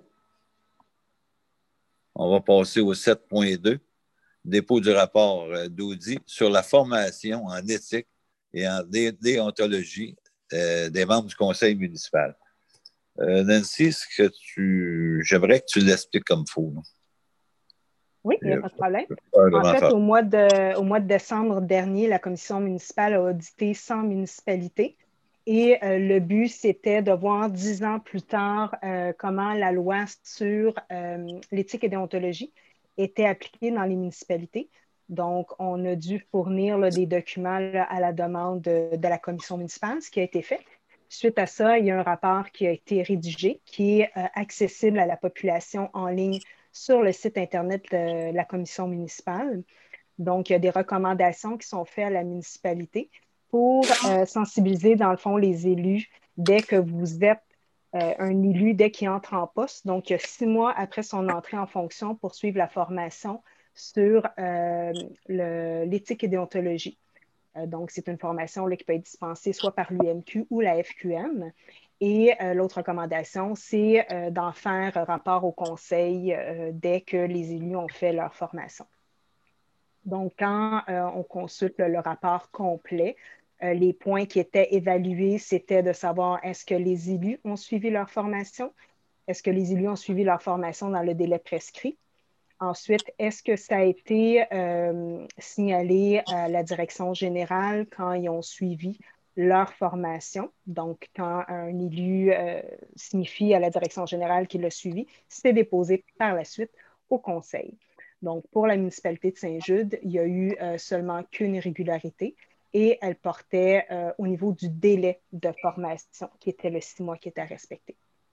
Speaker 1: On va passer au 7.2, dépôt du rapport d'audit sur la formation en éthique et en déontologie des membres du conseil municipal. Nancy, j'aimerais que tu l'expliques comme il faut.
Speaker 8: Oui, il n'y a pas de problème. En fait, au mois de décembre dernier, la commission municipale a audité 100 municipalités. Et le but, c'était de voir 10 ans plus tard comment la loi sur l'éthique et déontologie était appliquée dans les municipalités. Donc, on a dû fournir là, des documents là, à la demande de la commission municipale, ce qui a été fait. Suite à ça, il y a un rapport qui a été rédigé, qui est accessible à la population en ligne sur le site Internet de la commission municipale. Donc, il y a des recommandations qui sont faites à la municipalité pour sensibiliser, dans le fond, les élus dès que vous êtes un élu, dès qu'il entre en poste. Donc, il y a 6 mois après son entrée en fonction pour suivre la formation sur l'éthique et déontologie. Donc, c'est une formation là, qui peut être dispensée soit par l'UMQ ou la FQM. Et l'autre recommandation, c'est d'en faire rapport au conseil dès que les élus ont fait leur formation. Donc, quand on consulte le rapport complet, les points qui étaient évalués, c'était de savoir est-ce que les élus ont suivi leur formation? Est-ce que les élus ont suivi leur formation dans le délai prescrit? Ensuite, est-ce que ça a été signalé à la direction générale quand ils ont suivi leur formation? Donc, quand un élu signifie à la direction générale qu'il l'a suivi, c'est déposé par la suite au conseil. Donc, pour la municipalité de Saint-Jude, il n'y a eu seulement qu'une irrégularité et elle portait au niveau du délai de formation, qui était le 6 mois qui était à respecter.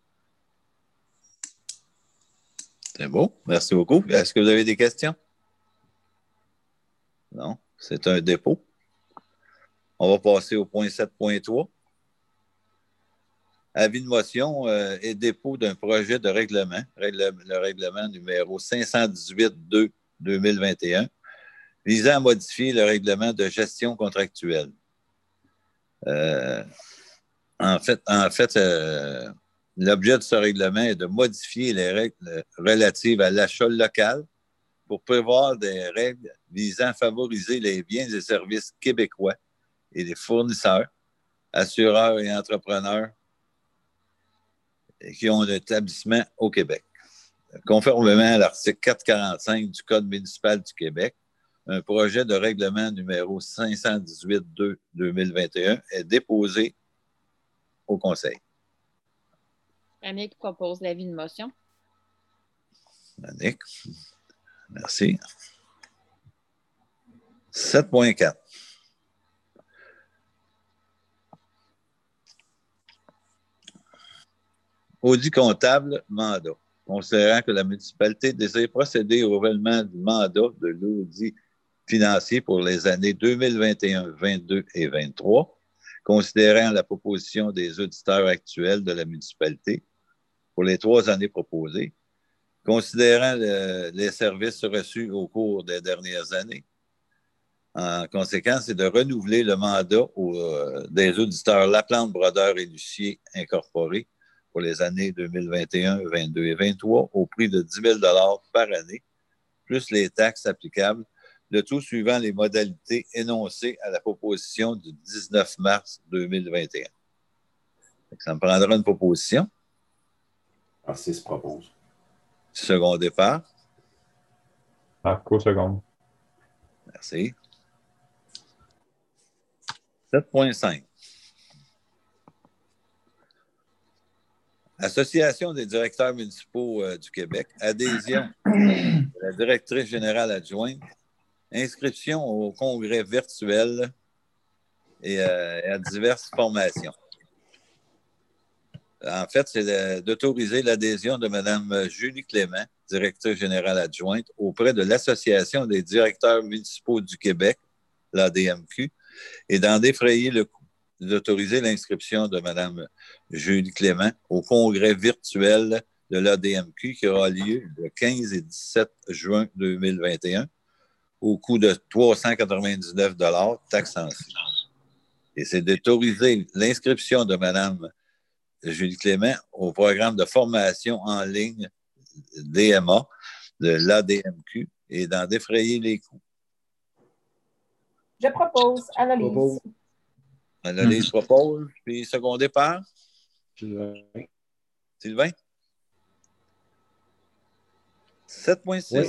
Speaker 1: C'est beau. Merci beaucoup. Est-ce que vous avez des questions? Non, c'est un dépôt. On va passer au point 7.3. Avis de motion et dépôt d'un projet de règlement, le règlement numéro 518-2-2021, visant à modifier le règlement de gestion contractuelle. En fait, l'objet de ce règlement est de modifier les règles relatives à l'achat local pour prévoir des règles visant à favoriser les biens et services québécois et les fournisseurs, assureurs et entrepreneurs qui ont un établissement au Québec. Conformément à l'article 445 du Code municipal du Québec, un projet de règlement numéro 518-2-2021 est déposé au Conseil.
Speaker 3: Annick propose l'avis de motion.
Speaker 1: Annick, merci. 7.4. Audit comptable, mandat. Considérant que la municipalité désire procéder au renouvellement du mandat de l'audit financier pour les années 2021, 2022 et 2023, considérant la proposition des auditeurs actuels de la municipalité pour les 3 années proposées, considérant les services reçus au cours des dernières années. En conséquence, c'est de renouveler le mandat des auditeurs Laplante, Brodeur et Lucier Incorporés pour les années 2021, 2022 et 2023 au prix de 10 000 par année, plus les taxes applicables, le tout suivant les modalités énoncées à la proposition du 19 mars 2021. Ça me prendra une proposition.
Speaker 5: Narcisse propose.
Speaker 1: Second départ.
Speaker 2: Marco, seconde.
Speaker 1: Merci. 7.5. Association des directeurs municipaux du Québec, adhésion de la directrice générale adjointe, inscription au congrès virtuel et à diverses formations. En fait, c'est d'autoriser l'adhésion de Mme Julie Clément, directrice générale adjointe, auprès de l'Association des directeurs municipaux du Québec, l'ADMQ, et d'en défrayer le coût. D'autoriser l'inscription de Mme Julie Clément au congrès virtuel de l'ADMQ qui aura lieu le 15 et 17 juin 2021 au coût de 399 $, taxes en sus. Et c'est d'autoriser l'inscription de Mme Julie Clément au programme de formation en ligne DMA de l'ADMQ et d'en défrayer les coûts.
Speaker 4: Je propose Annelise.
Speaker 1: Annelise propose, puis secondé par
Speaker 7: Sylvain.
Speaker 1: Sylvain. 7.6. Oui.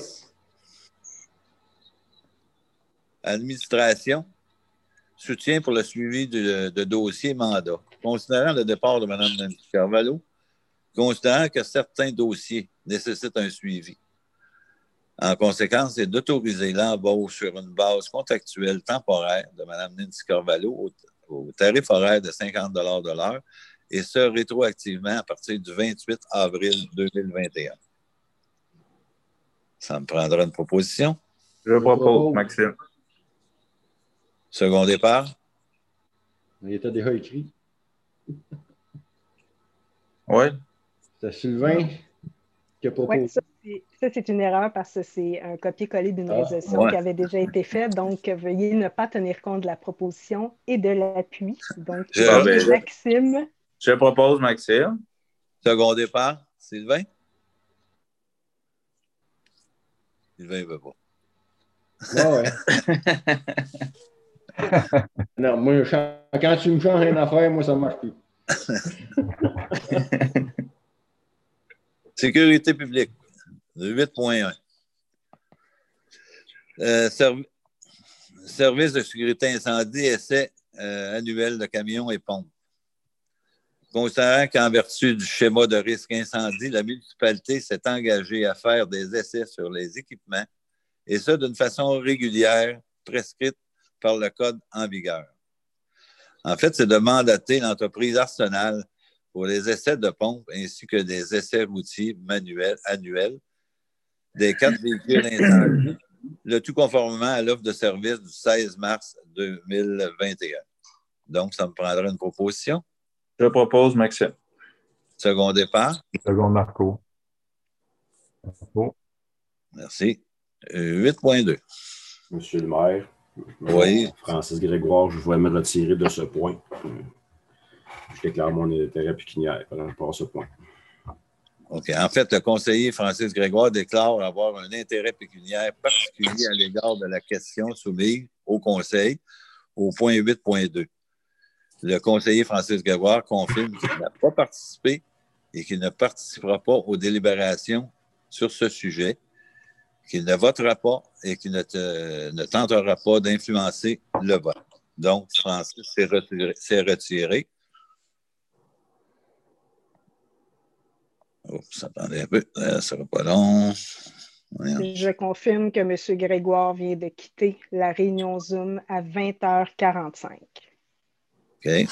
Speaker 1: Administration. Soutien pour le suivi de dossiers mandat. Considérant le départ de Mme Nancy Carvalho, considérant que certains dossiers nécessitent un suivi. En conséquence, c'est d'autoriser l'embauche sur une base contractuelle temporaire de Mme Nancy Carvalho au tarif horaire de 50 $ de l'heure, et ce, rétroactivement à partir du 28 avril 2021. Ça me prendra une proposition.
Speaker 2: Je propose, Maxime.
Speaker 1: Second départ.
Speaker 7: Il était déjà écrit.
Speaker 2: Oui.
Speaker 7: C'était Sylvain. qui a proposé.
Speaker 8: Oui, ça, c'est une erreur parce que c'est un copier-coller d'une résolution
Speaker 1: ouais.
Speaker 8: qui avait déjà été faite. Donc, veuillez ne pas tenir compte de la proposition et de l'appui. Donc,
Speaker 1: Je-
Speaker 8: Maxime.
Speaker 2: Je propose Maxime.
Speaker 1: Secondé par Sylvain? Sylvain ne veut pas.
Speaker 7: Ah ouais. Non, moi, quand tu me changes une affaire, moi, ça ne marche plus.
Speaker 1: Sécurité publique, 8.1. Service de sécurité incendie, essai annuel de camions et pompes. Considérant qu'en vertu du schéma de risque incendie, la municipalité s'est engagée à faire des essais sur les équipements, et ce, d'une façon régulière, prescrite par le code en vigueur. En fait, c'est de mandater l'entreprise Arsenal pour les essais de pompes ainsi que des essais routiers annuels des 4 véhicules incendies, le tout conformément à l'offre de service du 16 mars 2021. Donc, ça me prendra une proposition.
Speaker 2: Je propose Maxime.
Speaker 1: Second départ.
Speaker 2: Second Marco. Marco.
Speaker 1: Merci. 8.2.
Speaker 5: Monsieur le maire,
Speaker 1: Oui.
Speaker 5: Francis Grégoire, je vais me retirer de ce point. Je déclare mon intérêt pécuniaire pendant que je passe ce point.
Speaker 1: OK. En fait, le conseiller Francis Grégoire déclare avoir un intérêt pécuniaire particulier à l'égard de la question soumise au Conseil au point 8.2. Le conseiller Francis Grégoire confirme qu'il n'a pas participé et qu'il ne participera pas aux délibérations sur ce sujet, qu'il ne votera pas et qu'il ne tentera pas d'influencer le vote. Donc, Francis s'est retiré. Oups, attendez un peu, ça ne sera pas long. Voyons.
Speaker 8: Je confirme que M. Grégoire vient de quitter la réunion Zoom à 20h45.
Speaker 1: OK.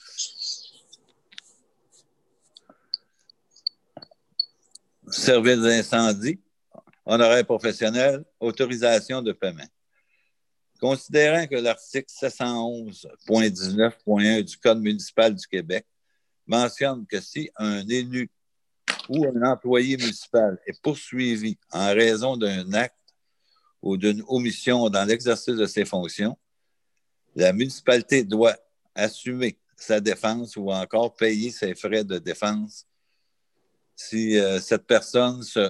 Speaker 1: Service d'incendie, honoraires professionnels, autorisation de paiement. Considérant que l'article 711.19.1 du Code municipal du Québec mentionne que si un élu ou un employé municipal est poursuivi en raison d'un acte ou d'une omission dans l'exercice de ses fonctions, la municipalité doit assumer sa défense ou encore payer ses frais de défense si cette personne se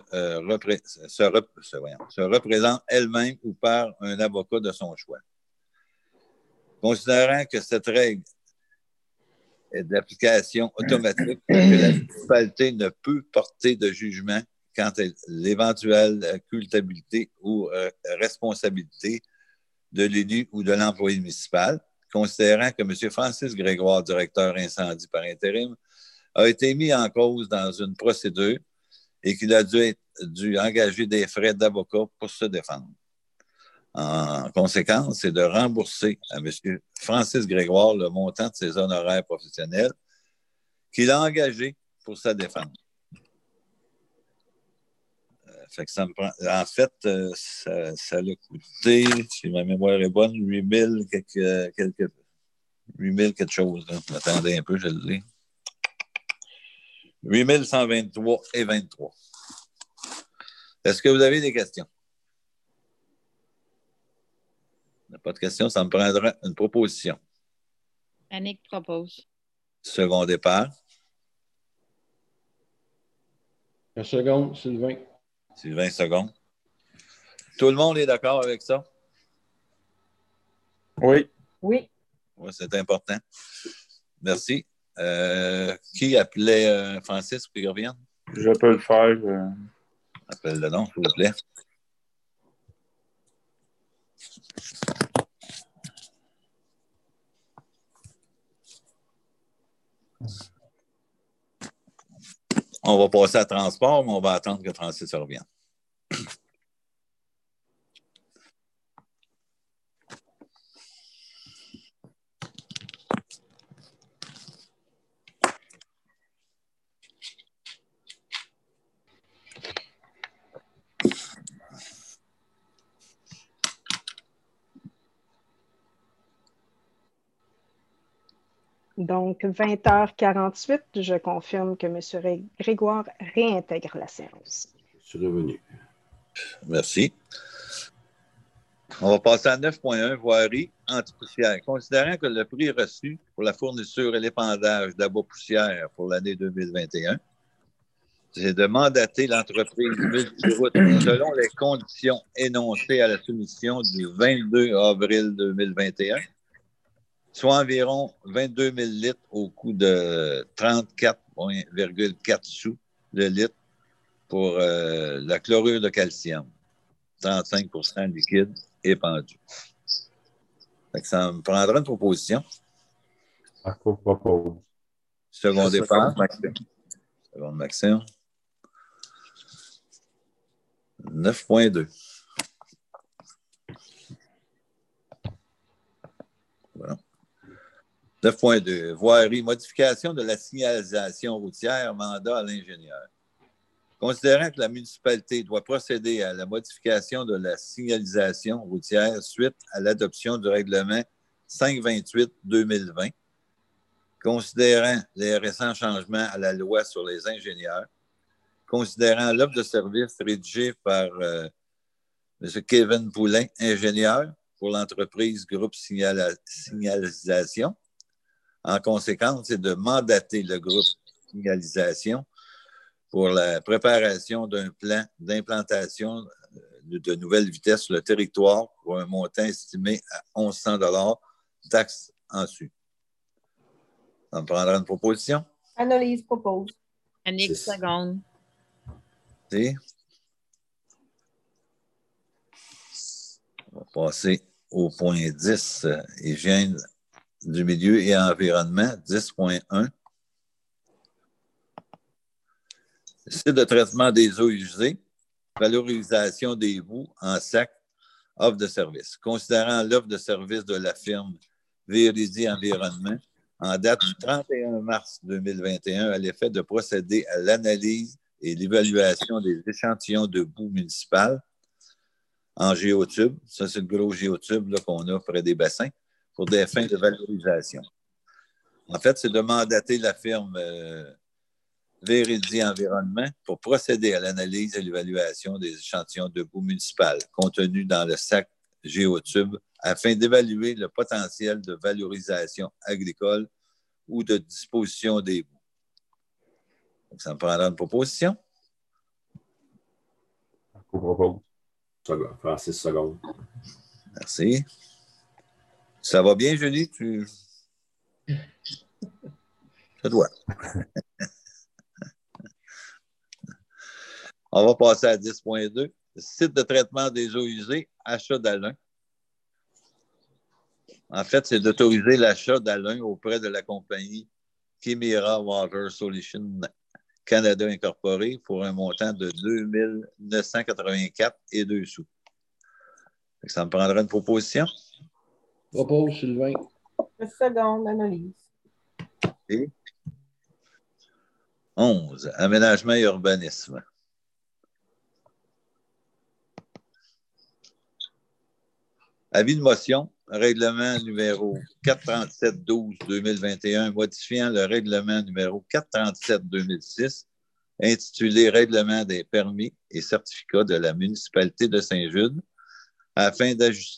Speaker 1: représente elle-même ou par un avocat de son choix. Considérant que cette règle est d'application automatique et que la municipalité ne peut porter de jugement quant à l'éventuelle culpabilité ou responsabilité de l'élu ou de l'employé municipal, considérant que M. Francis Grégoire, directeur incendie par intérim, a été mis en cause dans une procédure et qu'il a dû engager des frais d'avocat pour se défendre. En conséquence, c'est de rembourser à M. Francis Grégoire le montant de ses honoraires professionnels qu'il a engagés pour sa défense. Fait que ça me prend... En fait, ça l'a coûté, si ma mémoire est bonne, 8 000 quelque chose. Là. Attendez un peu, je l'ai. 8 123 et 23. Est-ce que vous avez des questions? Il n'y a pas de questions, ça me prendra une proposition.
Speaker 3: Annick propose.
Speaker 1: Second départ.
Speaker 7: Un second, Sylvain.
Speaker 1: Sylvain, seconde. Tout le monde est d'accord avec ça?
Speaker 2: Oui.
Speaker 4: Oui.
Speaker 1: Oui, c'est important. Merci. Qui appelait Francis pour qu'il revienne?
Speaker 2: Je peux le faire.
Speaker 1: Appelle le nom, s'il vous plaît. On va passer à transport, mais on va attendre que Francis revienne.
Speaker 8: Donc, 20h48, je confirme que M. Grégoire réintègre la séance.
Speaker 5: Je suis revenu.
Speaker 1: Merci. On va passer à 9.1, voirie anti-poussière. Considérant que le prix reçu pour la fourniture et l'épandage d'abat poussière pour l'année 2021, c'est de mandater l'entreprise Multiroute selon les conditions énoncées à la soumission du 22 avril 2021, soit environ 22 000 litres au coût de 34,4 sous le litre pour la chlorure de calcium, 35 liquide épandu. Ça me prendra une proposition.
Speaker 2: Marco propose.
Speaker 1: Second départ, Maxime. Seconde Maxime. 9.2. Voilà. 9.2. Voirie, modification de la signalisation routière, mandat à l'ingénieur. Considérant que la municipalité doit procéder à la modification de la signalisation routière suite à l'adoption du règlement 528-2020, considérant les récents changements à la loi sur les ingénieurs, considérant l'offre de service rédigée par M. Kevin Poulin, ingénieur pour l'entreprise Groupe Signalisation. En conséquence, c'est de mandater le groupe Signalisation pour la préparation d'un plan d'implantation de nouvelles vitesses sur le territoire pour un montant estimé à 1 100 $, taxes en su. Ça me prendra une proposition.
Speaker 4: Annelise propose.
Speaker 3: Annick, seconde.
Speaker 1: On va passer au point 10, hygiène du milieu et environnement, 10.1. Site de traitement des eaux usées, valorisation des boues en sac, offre de service. Considérant l'offre de service de la firme Véridi Environnement, en date du 31 mars 2021, à l'effet de procéder à l'analyse et l'évaluation des échantillons de boue municipale en géotube. Ça, c'est le gros géotube là, qu'on a près des bassins pour des fins de valorisation. En fait, c'est de mandater la firme Véridi Environnement pour procéder à l'analyse et l'évaluation des échantillons de boue municipale contenus dans le sac géotube afin d'évaluer le potentiel de valorisation agricole ou de disposition des boues. Donc, ça me prendra une proposition.
Speaker 2: Marco propose.
Speaker 5: Francis seconde.
Speaker 1: Merci. Ça va bien, Julie? Ça doit. On va passer à 10.2. Site de traitement des eaux usées, achat d'Alain. En fait, c'est d'autoriser l'achat d'Alain auprès de la compagnie Chimera Water Solutions Canada Incorporée pour un montant de 2 984,02 sous. Ça me prendra une proposition.
Speaker 7: Propose, Sylvain.
Speaker 4: Seconde, Annelise.
Speaker 1: Et 11. Aménagement et urbanisme. Avis de motion, règlement numéro 437-12-2021, modifiant le règlement numéro 437-2006, intitulé Règlement des permis et certificats de la municipalité de Saint-Jude, afin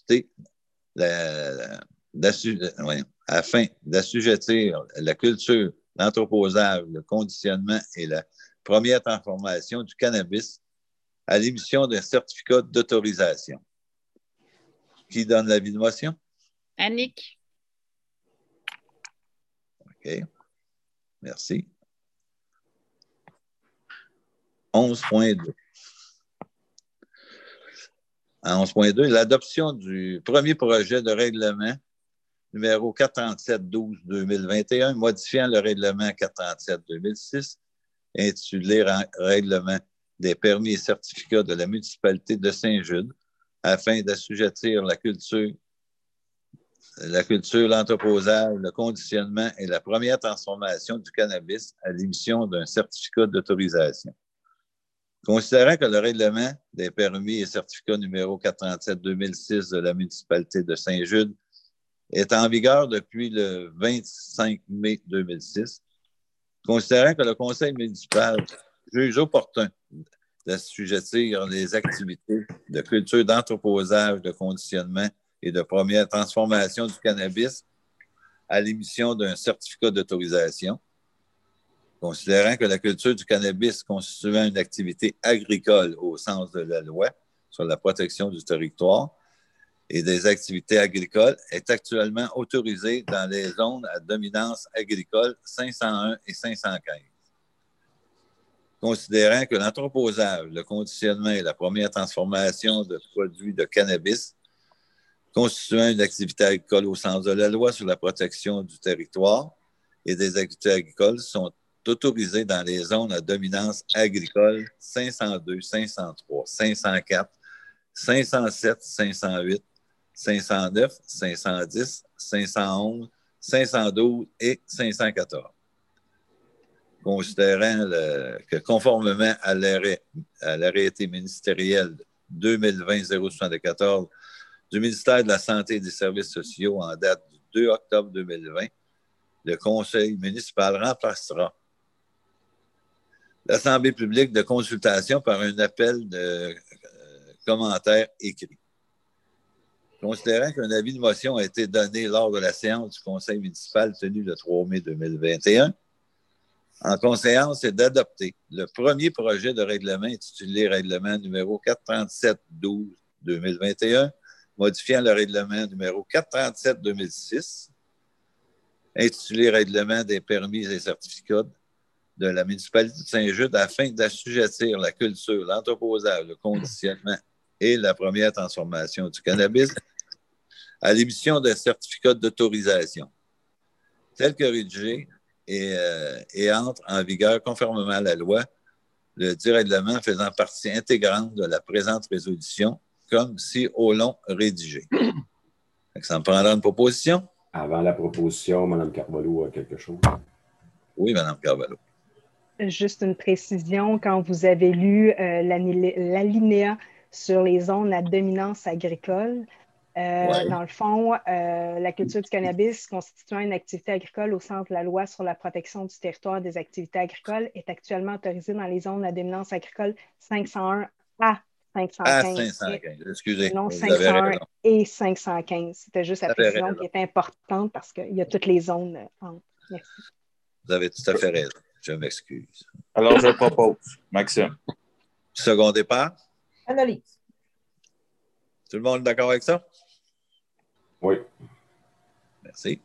Speaker 1: d'assujettir la culture, l'entreposage, le conditionnement et la première transformation du cannabis à l'émission d'un certificat d'autorisation. Qui donne l'avis de motion?
Speaker 3: Annick.
Speaker 1: OK. Merci. 11.2. À 11.2, l'adoption du premier projet de règlement numéro 437-12-2021, modifiant le règlement 437-2006, intitulé Règlement des permis et certificats de la municipalité de Saint-Jude, afin d'assujettir la culture, l'entreposage, le conditionnement et la première transformation du cannabis à l'émission d'un certificat d'autorisation. Considérant que le règlement des permis et certificats numéro 437-2006 de la municipalité de Saint-Jude est en vigueur depuis le 25 mai 2006, considérant que le conseil municipal juge opportun d'assujettir les activités de culture d'entreposage, de conditionnement et de première transformation du cannabis à l'émission d'un certificat d'autorisation, considérant que la culture du cannabis constituant une activité agricole au sens de la loi sur la protection du territoire et des activités agricoles est actuellement autorisée dans les zones à dominance agricole 501 et 515. Considérant que l'entreposage, le conditionnement et la première transformation de produits de cannabis constituant une activité agricole au sens de la loi sur la protection du territoire et des activités agricoles sont autorisés dans les zones à dominance agricole 502, 503, 504, 507, 508, 509, 510, 511, 512 et 514. Considérant que conformément à l'arrêté ministériel 2020-074 du ministère de la Santé et des Services sociaux en date du 2 octobre 2020, le conseil municipal remplacera l'Assemblée publique de consultation par un appel de commentaires écrits. Considérant qu'un avis de motion a été donné lors de la séance du conseil municipal tenue le 3 mai 2021, en conséquence, c'est d'adopter le premier projet de règlement intitulé Règlement numéro 437-12-2021, modifiant le règlement numéro 437-2006, intitulé Règlement des permis et certificats de la municipalité de Saint-Jude afin d'assujettir la culture, l'entreposage, le conditionnement et la première transformation du cannabis à l'émission d'un certificat d'autorisation, tel que rédigé et entre en vigueur conformément à la loi, le dit règlement faisant partie intégrante de la présente résolution, comme si au long rédigé. Ça me prendra une proposition?
Speaker 5: Avant la proposition, Mme Carvalho a quelque chose.
Speaker 1: Oui, Mme Carvalho.
Speaker 8: Juste une précision, quand vous avez lu l'alinéa sur les zones à dominance agricole, dans le fond, la culture du cannabis constituant une activité agricole au sens de la loi sur la protection du territoire des activités agricoles est actuellement autorisée dans les zones à dominance agricole 501 à 515.
Speaker 1: À 515, excusez.
Speaker 8: Non,
Speaker 1: vous avez
Speaker 8: 501
Speaker 1: raison.
Speaker 8: et 515. C'était juste la précision qui est importante parce qu'il y a toutes les zones entre. Merci.
Speaker 1: Vous avez tout à fait raison. Je m'excuse.
Speaker 9: Alors, je propose. Maxime.
Speaker 1: Second départ.
Speaker 4: Analyse.
Speaker 1: Tout le monde est d'accord avec ça?
Speaker 5: Oui.
Speaker 1: Merci.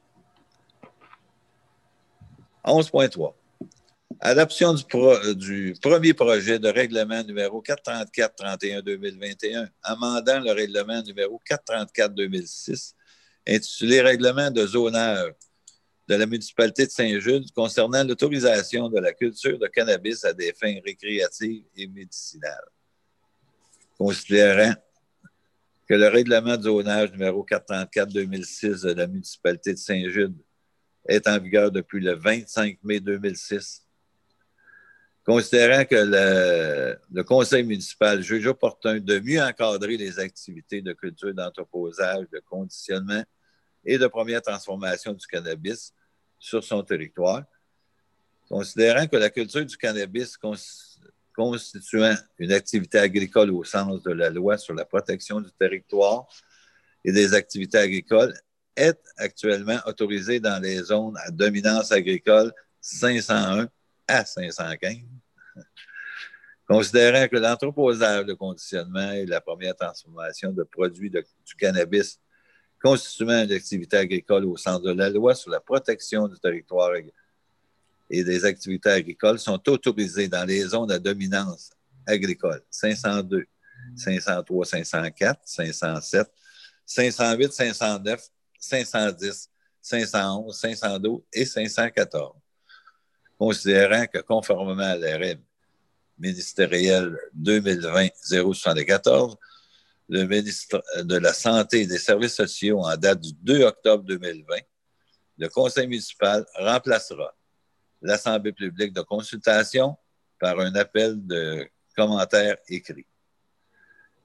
Speaker 1: 11.3. Adoption du premier projet de règlement numéro 434-31-2021, amendant le règlement numéro 434-2006, intitulé Règlement de zonage de la municipalité de Saint-Jude concernant l'autorisation de la culture de cannabis à des fins récréatives et médicinales. Considérant que le règlement de zonage numéro 434-2006 de la municipalité de Saint-Jude est en vigueur depuis le 25 mai 2006, considérant que le conseil municipal juge opportun de mieux encadrer les activités de culture d'entreposage, de conditionnement et de première transformation du cannabis sur son territoire, considérant que la culture du cannabis constituant une activité agricole au sens de la loi sur la protection du territoire et des activités agricoles est actuellement autorisée dans les zones à dominance agricole 501 à 515. Considérant que l'entreposage, le conditionnement et la première transformation de produits du cannabis constituant une activité agricole au sens de la loi sur la protection du territoire et des activités agricoles sont autorisés dans les zones à dominance agricole 502, 503, 504, 507, 508, 509, 510, 511, 512 et 514. Considérant que conformément à l'arrêt ministériel 2020-074, le ministre de la Santé et des Services sociaux en date du 2 octobre 2020, le conseil municipal remplacera l'Assemblée publique de consultation par un appel de commentaires écrits.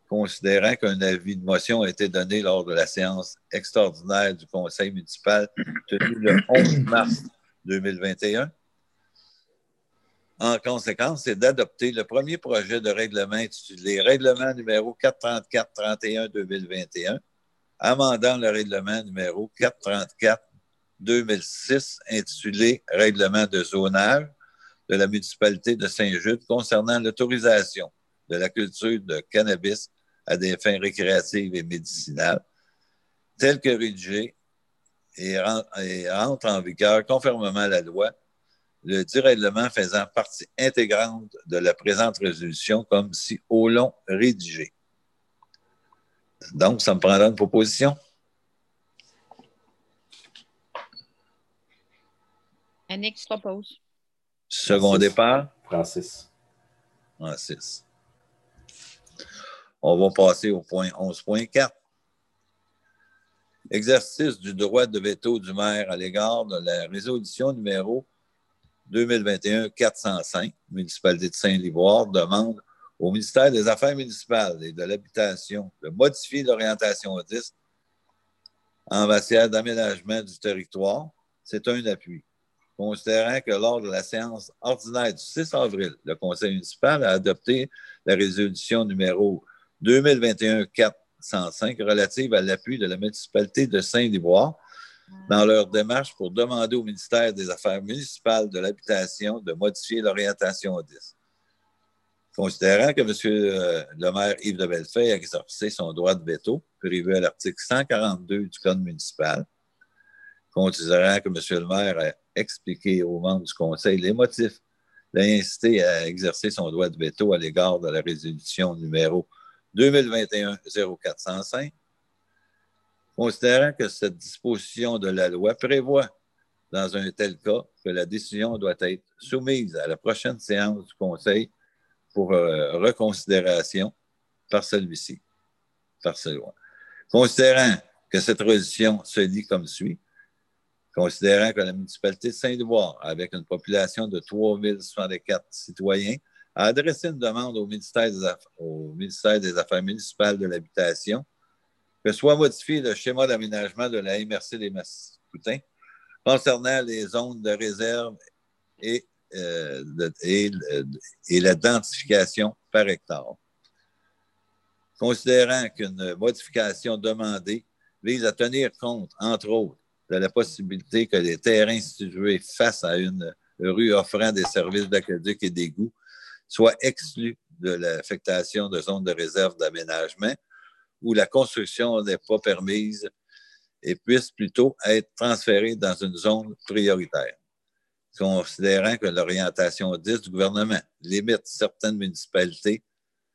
Speaker 1: considérant qu'un avis de motion a été donné lors de la séance extraordinaire du Conseil municipal tenue le 11 mars 2021. En conséquence, c'est d'adopter le premier projet de règlement intitulé Règlement numéro 434-31-2021, amendant le règlement numéro 434-2006 intitulé Règlement de zonage de la municipalité de Saint-Jude concernant l'autorisation de la culture de cannabis à des fins récréatives et médicinales, tel que rédigé et entre en vigueur conformément à la loi, le dit règlement faisant partie intégrante de la présente résolution comme si au long rédigé. Donc, ça me prendra une proposition.
Speaker 3: Annick propose.
Speaker 1: Second départ.
Speaker 5: Francis.
Speaker 1: Francis. On va passer au point 11.4. Exercice du droit de veto du maire à l'égard de la résolution numéro 2021-405, municipalité de Saint-Livoire, demande au ministère des Affaires municipales et de l'Habitation de modifier l'orientation 10 en matière d'aménagement du territoire. C'est un appui. Considérant que lors de la séance ordinaire du 6 avril, le Conseil municipal a adopté la résolution numéro 2021-405 relative à l'appui de la municipalité de Saint-Livoire dans leur démarche pour demander au ministère des Affaires municipales de l'Habitation de modifier l'orientation 10. Considérant que M. le maire Yves de Bellefeuille a exercé son droit de veto, prévu à l'article 142 du Code municipal, considérant que M. le maire a expliqué aux membres du Conseil les motifs l'a incité à exercer son droit de veto à l'égard de la résolution numéro 2021-0405, considérant que cette disposition de la loi prévoit, dans un tel cas, que la décision doit être soumise à la prochaine séance du Conseil pour reconsidération par celui-ci, par ce loi. Considérant que cette résolution se lit comme suit, considérant que la municipalité de Saint-Livoire, avec une population de 3064 citoyens, a adressé une demande au ministère des Affaires municipales de l'Habitation que soit modifié le schéma d'aménagement de la MRC des Mascoutins concernant les zones de réserve et la densification par hectare. Considérant qu'une modification demandée vise à tenir compte, entre autres, de la possibilité que les terrains situés face à une rue offrant des services d'aqueduc et d'égouts soient exclus de l'affectation de zones de réserve d'aménagement où la construction n'est pas permise et puissent plutôt être transférés dans une zone prioritaire. Considérant que l'orientation 10 du gouvernement limite certaines municipalités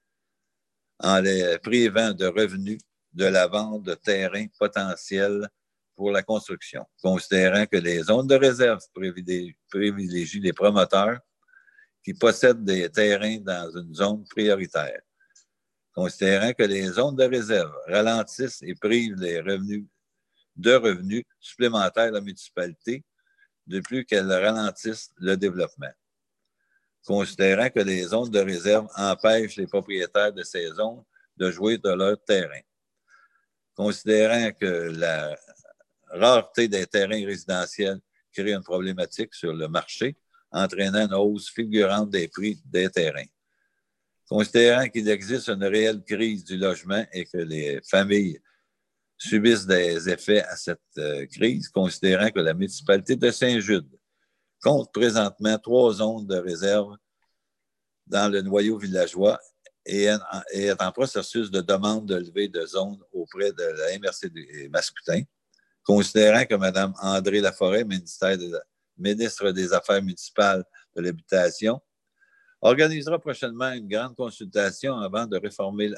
Speaker 1: en les privant de revenus de la vente de terrains potentiels pour la construction. Considérant que les zones de réserve privilégient les promoteurs qui possèdent des terrains dans une zone prioritaire. Considérant que les zones de réserve ralentissent et privent les revenus supplémentaires de la municipalité, de plus qu'elles ralentissent le développement. Considérant que les zones de réserve empêchent les propriétaires de ces zones de jouir de leur terrain. Considérant que la rareté des terrains résidentiels crée une problématique sur le marché, entraînant une hausse fulgurante des prix des terrains. Considérant qu'il existe une réelle crise du logement et que les familles subissent des effets à cette crise, considérant que la municipalité de Saint-Jude compte présentement 3 zones de réserve dans le noyau villageois et est en processus de demande de levée de zones auprès de la MRC des Mascoutins, considérant que Mme André Laforêt, ministre des Affaires municipales de l'Habitation, organisera prochainement une grande consultation afin de réformer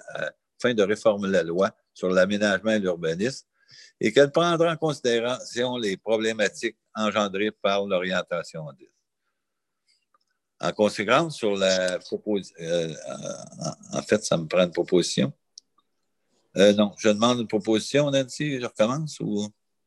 Speaker 1: la loi sur l'aménagement et l'urbanisme et qu'elle prendra en considération les problématiques engendrées par l'orientation 10. En conséquence, sur la proposition, en fait, ça me prend une proposition. Non, je demande une proposition, Nancy, je recommence ou...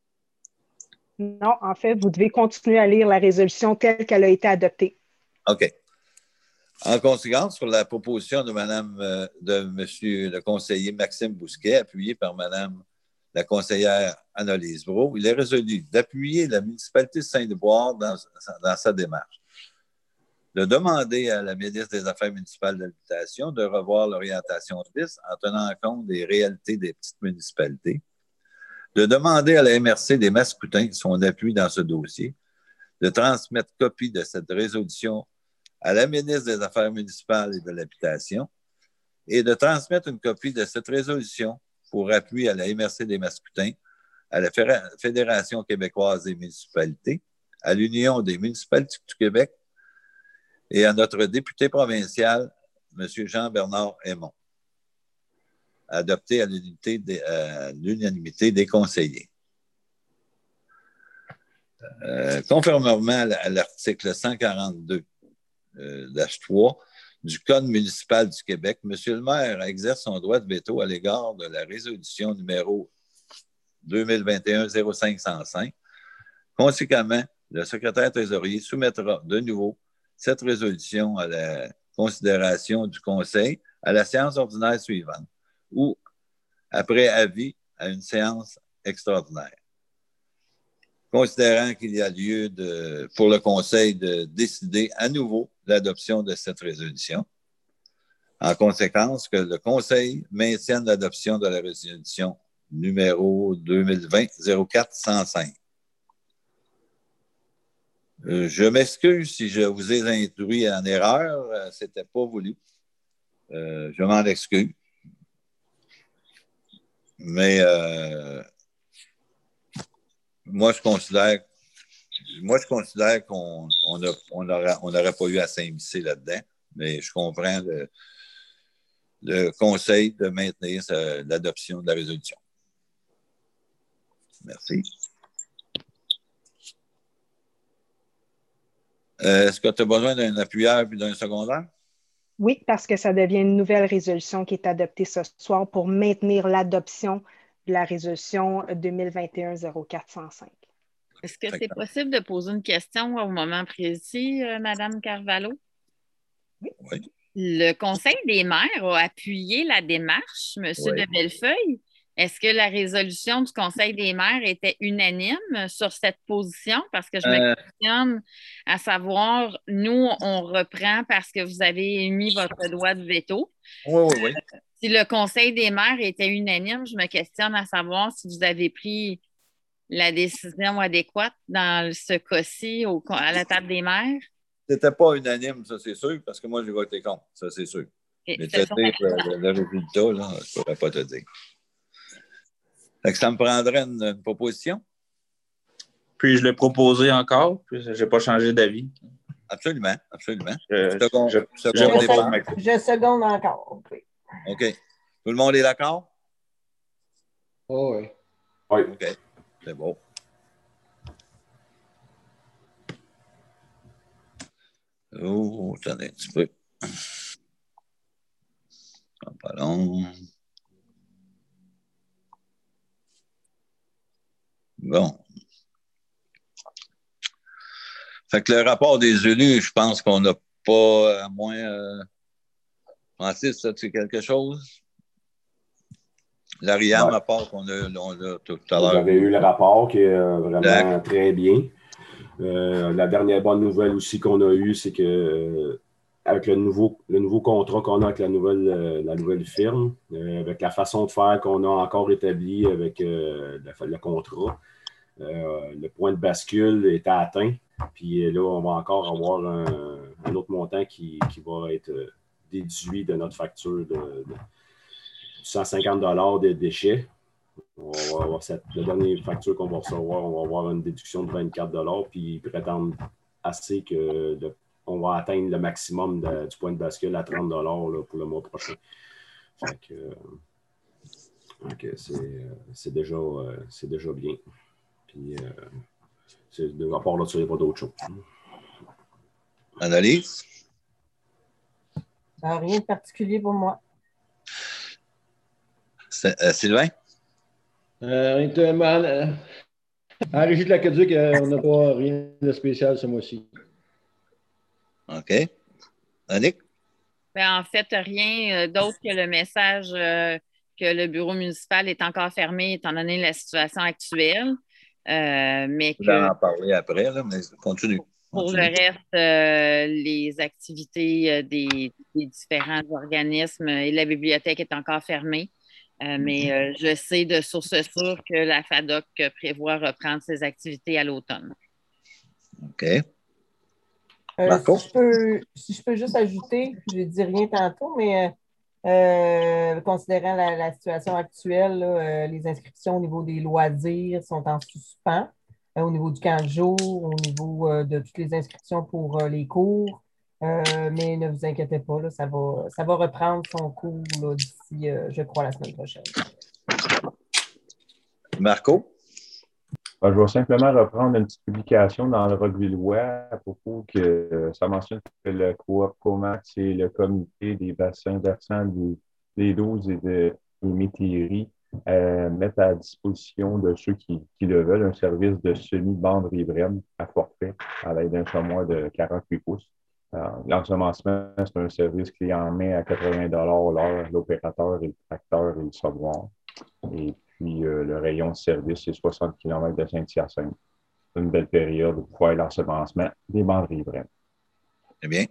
Speaker 8: Non, en fait, vous devez continuer à lire la résolution telle qu'elle a été adoptée.
Speaker 1: OK. En conséquence, sur la proposition de monsieur le conseiller Maxime Bousquet, appuyé par Mme la conseillère Annelise Brault, il est résolu d'appuyer la municipalité de Saint-Liboire dans sa démarche, de demander à la ministre des Affaires municipales de l'Habitation de revoir l'orientation de liste en tenant compte des réalités des petites municipalités, de demander à la MRC des Mascoutins son appui dans ce dossier, de transmettre copie de cette résolution à la ministre des Affaires municipales et de l'Habitation et de transmettre une copie de cette résolution pour appui à la MRC des Mascoutins, à la Fédération québécoise des municipalités, à l'Union des municipalités du Québec et à notre député provincial, M. Jean-Bernard Aymon, adopté à l'unanimité des conseillers. Conformément à l'article 142 H3 du Code municipal du Québec, M. le maire exerce son droit de veto à l'égard de la résolution numéro 2021-0505. Conséquemment, le secrétaire trésorier soumettra de nouveau cette résolution à la considération du Conseil à la séance ordinaire suivante ou après avis à une séance extraordinaire. Considérant qu'il y a lieu pour le Conseil de décider à nouveau l'adoption de cette résolution, en conséquence que le Conseil maintienne l'adoption de la résolution numéro 2020-04-105. Je m'excuse si je vous ai induit en erreur, ce n'était pas voulu. Je m'en excuse. Mais moi, je considère qu'on n'aurait pas eu à s'immiscer là-dedans, mais je comprends le conseil de maintenir l'adoption de la résolution. Merci. Est-ce que tu as besoin d'un appuyeur puis d'un secondaire?
Speaker 8: Oui, parce que ça devient une nouvelle résolution qui est adoptée ce soir pour maintenir l'adoption de la résolution 2021-04-105.
Speaker 3: Est-ce que c'est possible de poser une question au moment précis, Mme Carvalho?
Speaker 1: Oui.
Speaker 3: Le Conseil des maires a appuyé la démarche, M. de Bellefeuille. Est-ce que la résolution du Conseil des maires était unanime sur cette position? Parce que je me questionne à savoir, nous, on reprend parce que vous avez émis votre droit de veto.
Speaker 1: Oui.
Speaker 3: Si le Conseil des maires était unanime, je me questionne à savoir si vous avez pris la décision adéquate dans ce cas-ci à la table des maires.
Speaker 1: C'était pas unanime, ça c'est sûr, parce que moi j'ai voté contre, ça c'est sûr. Mais te dire le résultat, là, je ne pourrais pas te dire. Fait que ça me prendrait une proposition?
Speaker 9: Puis je l'ai proposé encore, puis je n'ai pas changé d'avis.
Speaker 1: Absolument.
Speaker 4: Je seconde encore. Oui.
Speaker 1: OK. Tout le monde est d'accord?
Speaker 7: Oh, oui.
Speaker 5: Oui.
Speaker 1: OK. C'est bon. Oh, attendez un petit peu. Pas long. Bon. Fait que le rapport des élus, je pense qu'on n'a pas, à moins... Francis, ça, c'est quelque chose? L'ARIAM, à part qu'on a tout à l'heure.
Speaker 5: Vous avez eu le rapport qui est vraiment très bien. La dernière bonne nouvelle aussi qu'on a eue, c'est que avec le nouveau contrat qu'on a avec la nouvelle firme, avec la façon de faire qu'on a encore établi avec le contrat, le point de bascule est atteint. Puis là, on va encore avoir un autre montant qui va être déduit de notre facture de 150 $ de déchets. On va avoir la dernière facture qu'on va recevoir, on va avoir une déduction de 24 $, puis ils prétendent assez qu'on va atteindre le maximum du point de bascule à 30 $ là, pour le mois prochain. Fait que c'est déjà bien. Puis de ma part, là, il n'y a pas d'autre chose.
Speaker 1: Annelise?
Speaker 4: Rien de particulier pour moi.
Speaker 1: Sylvain?
Speaker 7: En Régie de l'Aqueduc, on n'a pas rien de spécial ce mois-ci.
Speaker 1: OK. Annick?
Speaker 3: Ben, en fait, rien d'autre que le message que le bureau municipal est encore fermé étant donné la situation actuelle. Mais
Speaker 1: On va
Speaker 3: que
Speaker 1: en parler après, là, mais continue.
Speaker 3: pour le reste, les activités des différents organismes et la bibliothèque est encore fermée. Mais je sais de source sûre que la FADOC prévoit reprendre ses activités à l'automne.
Speaker 1: OK. Marco?
Speaker 4: Si je peux juste ajouter, je n'ai dit rien tantôt, mais considérant la situation actuelle, là, les inscriptions au niveau des loisirs sont en suspens, au niveau du camp de jour, au niveau de toutes les inscriptions pour les cours. Mais ne vous inquiétez pas, là, ça va reprendre son cours là, d'ici, je crois, la semaine prochaine.
Speaker 1: Marco?
Speaker 2: Je vais simplement reprendre une petite publication dans le Roquevillois à propos que ça mentionne que le coop Comax et le comité des bassins versants des 12 et des métairies mettent à disposition de ceux qui le veulent un service de semi-bande riveraine à forfait à l'aide d'un semoir de 48 pouces. L'ensemencement, c'est un service clé en main à 80 $ l'heure, l'opérateur et le tracteur et le semoir. Et puis, le rayon de service, c'est 60 km de Saint-Hyacinthe. C'est une belle période pour faire l'ensemencement des bandes riveraines.
Speaker 1: Très bien.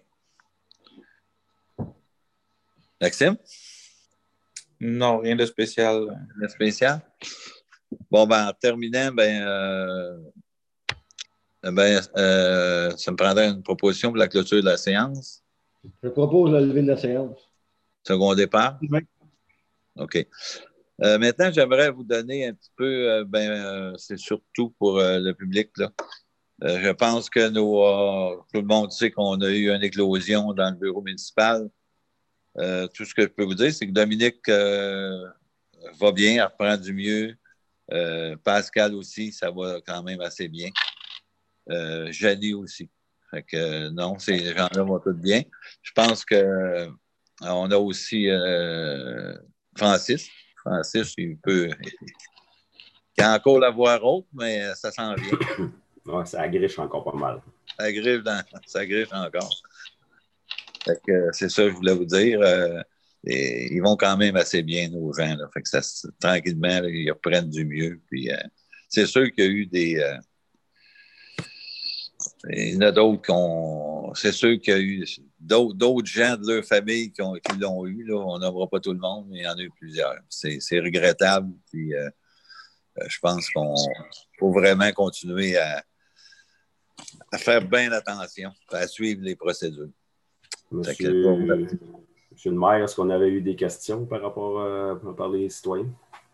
Speaker 1: Maxime?
Speaker 9: Non, rien de spécial.
Speaker 1: Rien de spécial? Bon, ben, en terminant, ça me prendrait une proposition pour la clôture de la séance.
Speaker 7: Je propose la levée de la séance.
Speaker 1: Second départ?
Speaker 7: Oui.
Speaker 1: OK. Maintenant, j'aimerais vous donner un petit peu, c'est surtout pour le public, là. Je pense que tout le monde sait qu'on a eu une éclosion dans le bureau municipal. Tout ce que je peux vous dire, c'est que Dominique va bien, elle reprend du mieux. Pascal aussi, ça va quand même assez bien. Janie aussi. Fait que non, ces gens-là vont tous bien. Je pense que on a aussi Francis. Francis, il a encore la voix haute, mais ça s'en vient.
Speaker 5: Ouais, ça agrège encore pas mal.
Speaker 1: Ça agrège encore. Fait que c'est ça que je voulais vous dire. Ils vont quand même assez bien, nos gens. Là. Fait que tranquillement, là, ils reprennent du mieux. Puis, c'est sûr qu'il y a eu il y en a d'autres c'est sûr qu'il y a eu d'autres gens de leur famille qui l'ont eu. Là. On n'aura pas tout le monde, mais il y en a eu plusieurs. C'est regrettable. Puis, je pense qu'on faut vraiment continuer à faire bien attention, à suivre les procédures.
Speaker 5: Monsieur le maire, est-ce qu'on avait eu des questions par les citoyens?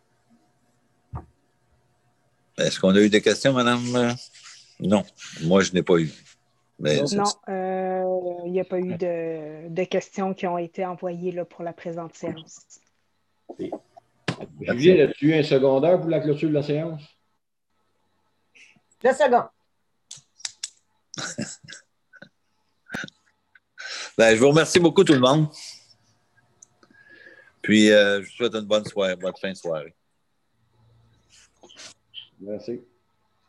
Speaker 1: Est-ce qu'on a eu des questions, madame? Non, moi, je n'ai pas eu. Mais
Speaker 8: non, il n'y a pas eu de questions qui ont été envoyées là, pour la présente séance.
Speaker 7: Julien, as-tu eu un secondaire pour la clôture de la séance?
Speaker 4: Le second.
Speaker 1: Je vous remercie beaucoup, tout le monde. Puis, je vous souhaite une bonne soirée, bonne fin de soirée.
Speaker 7: Merci.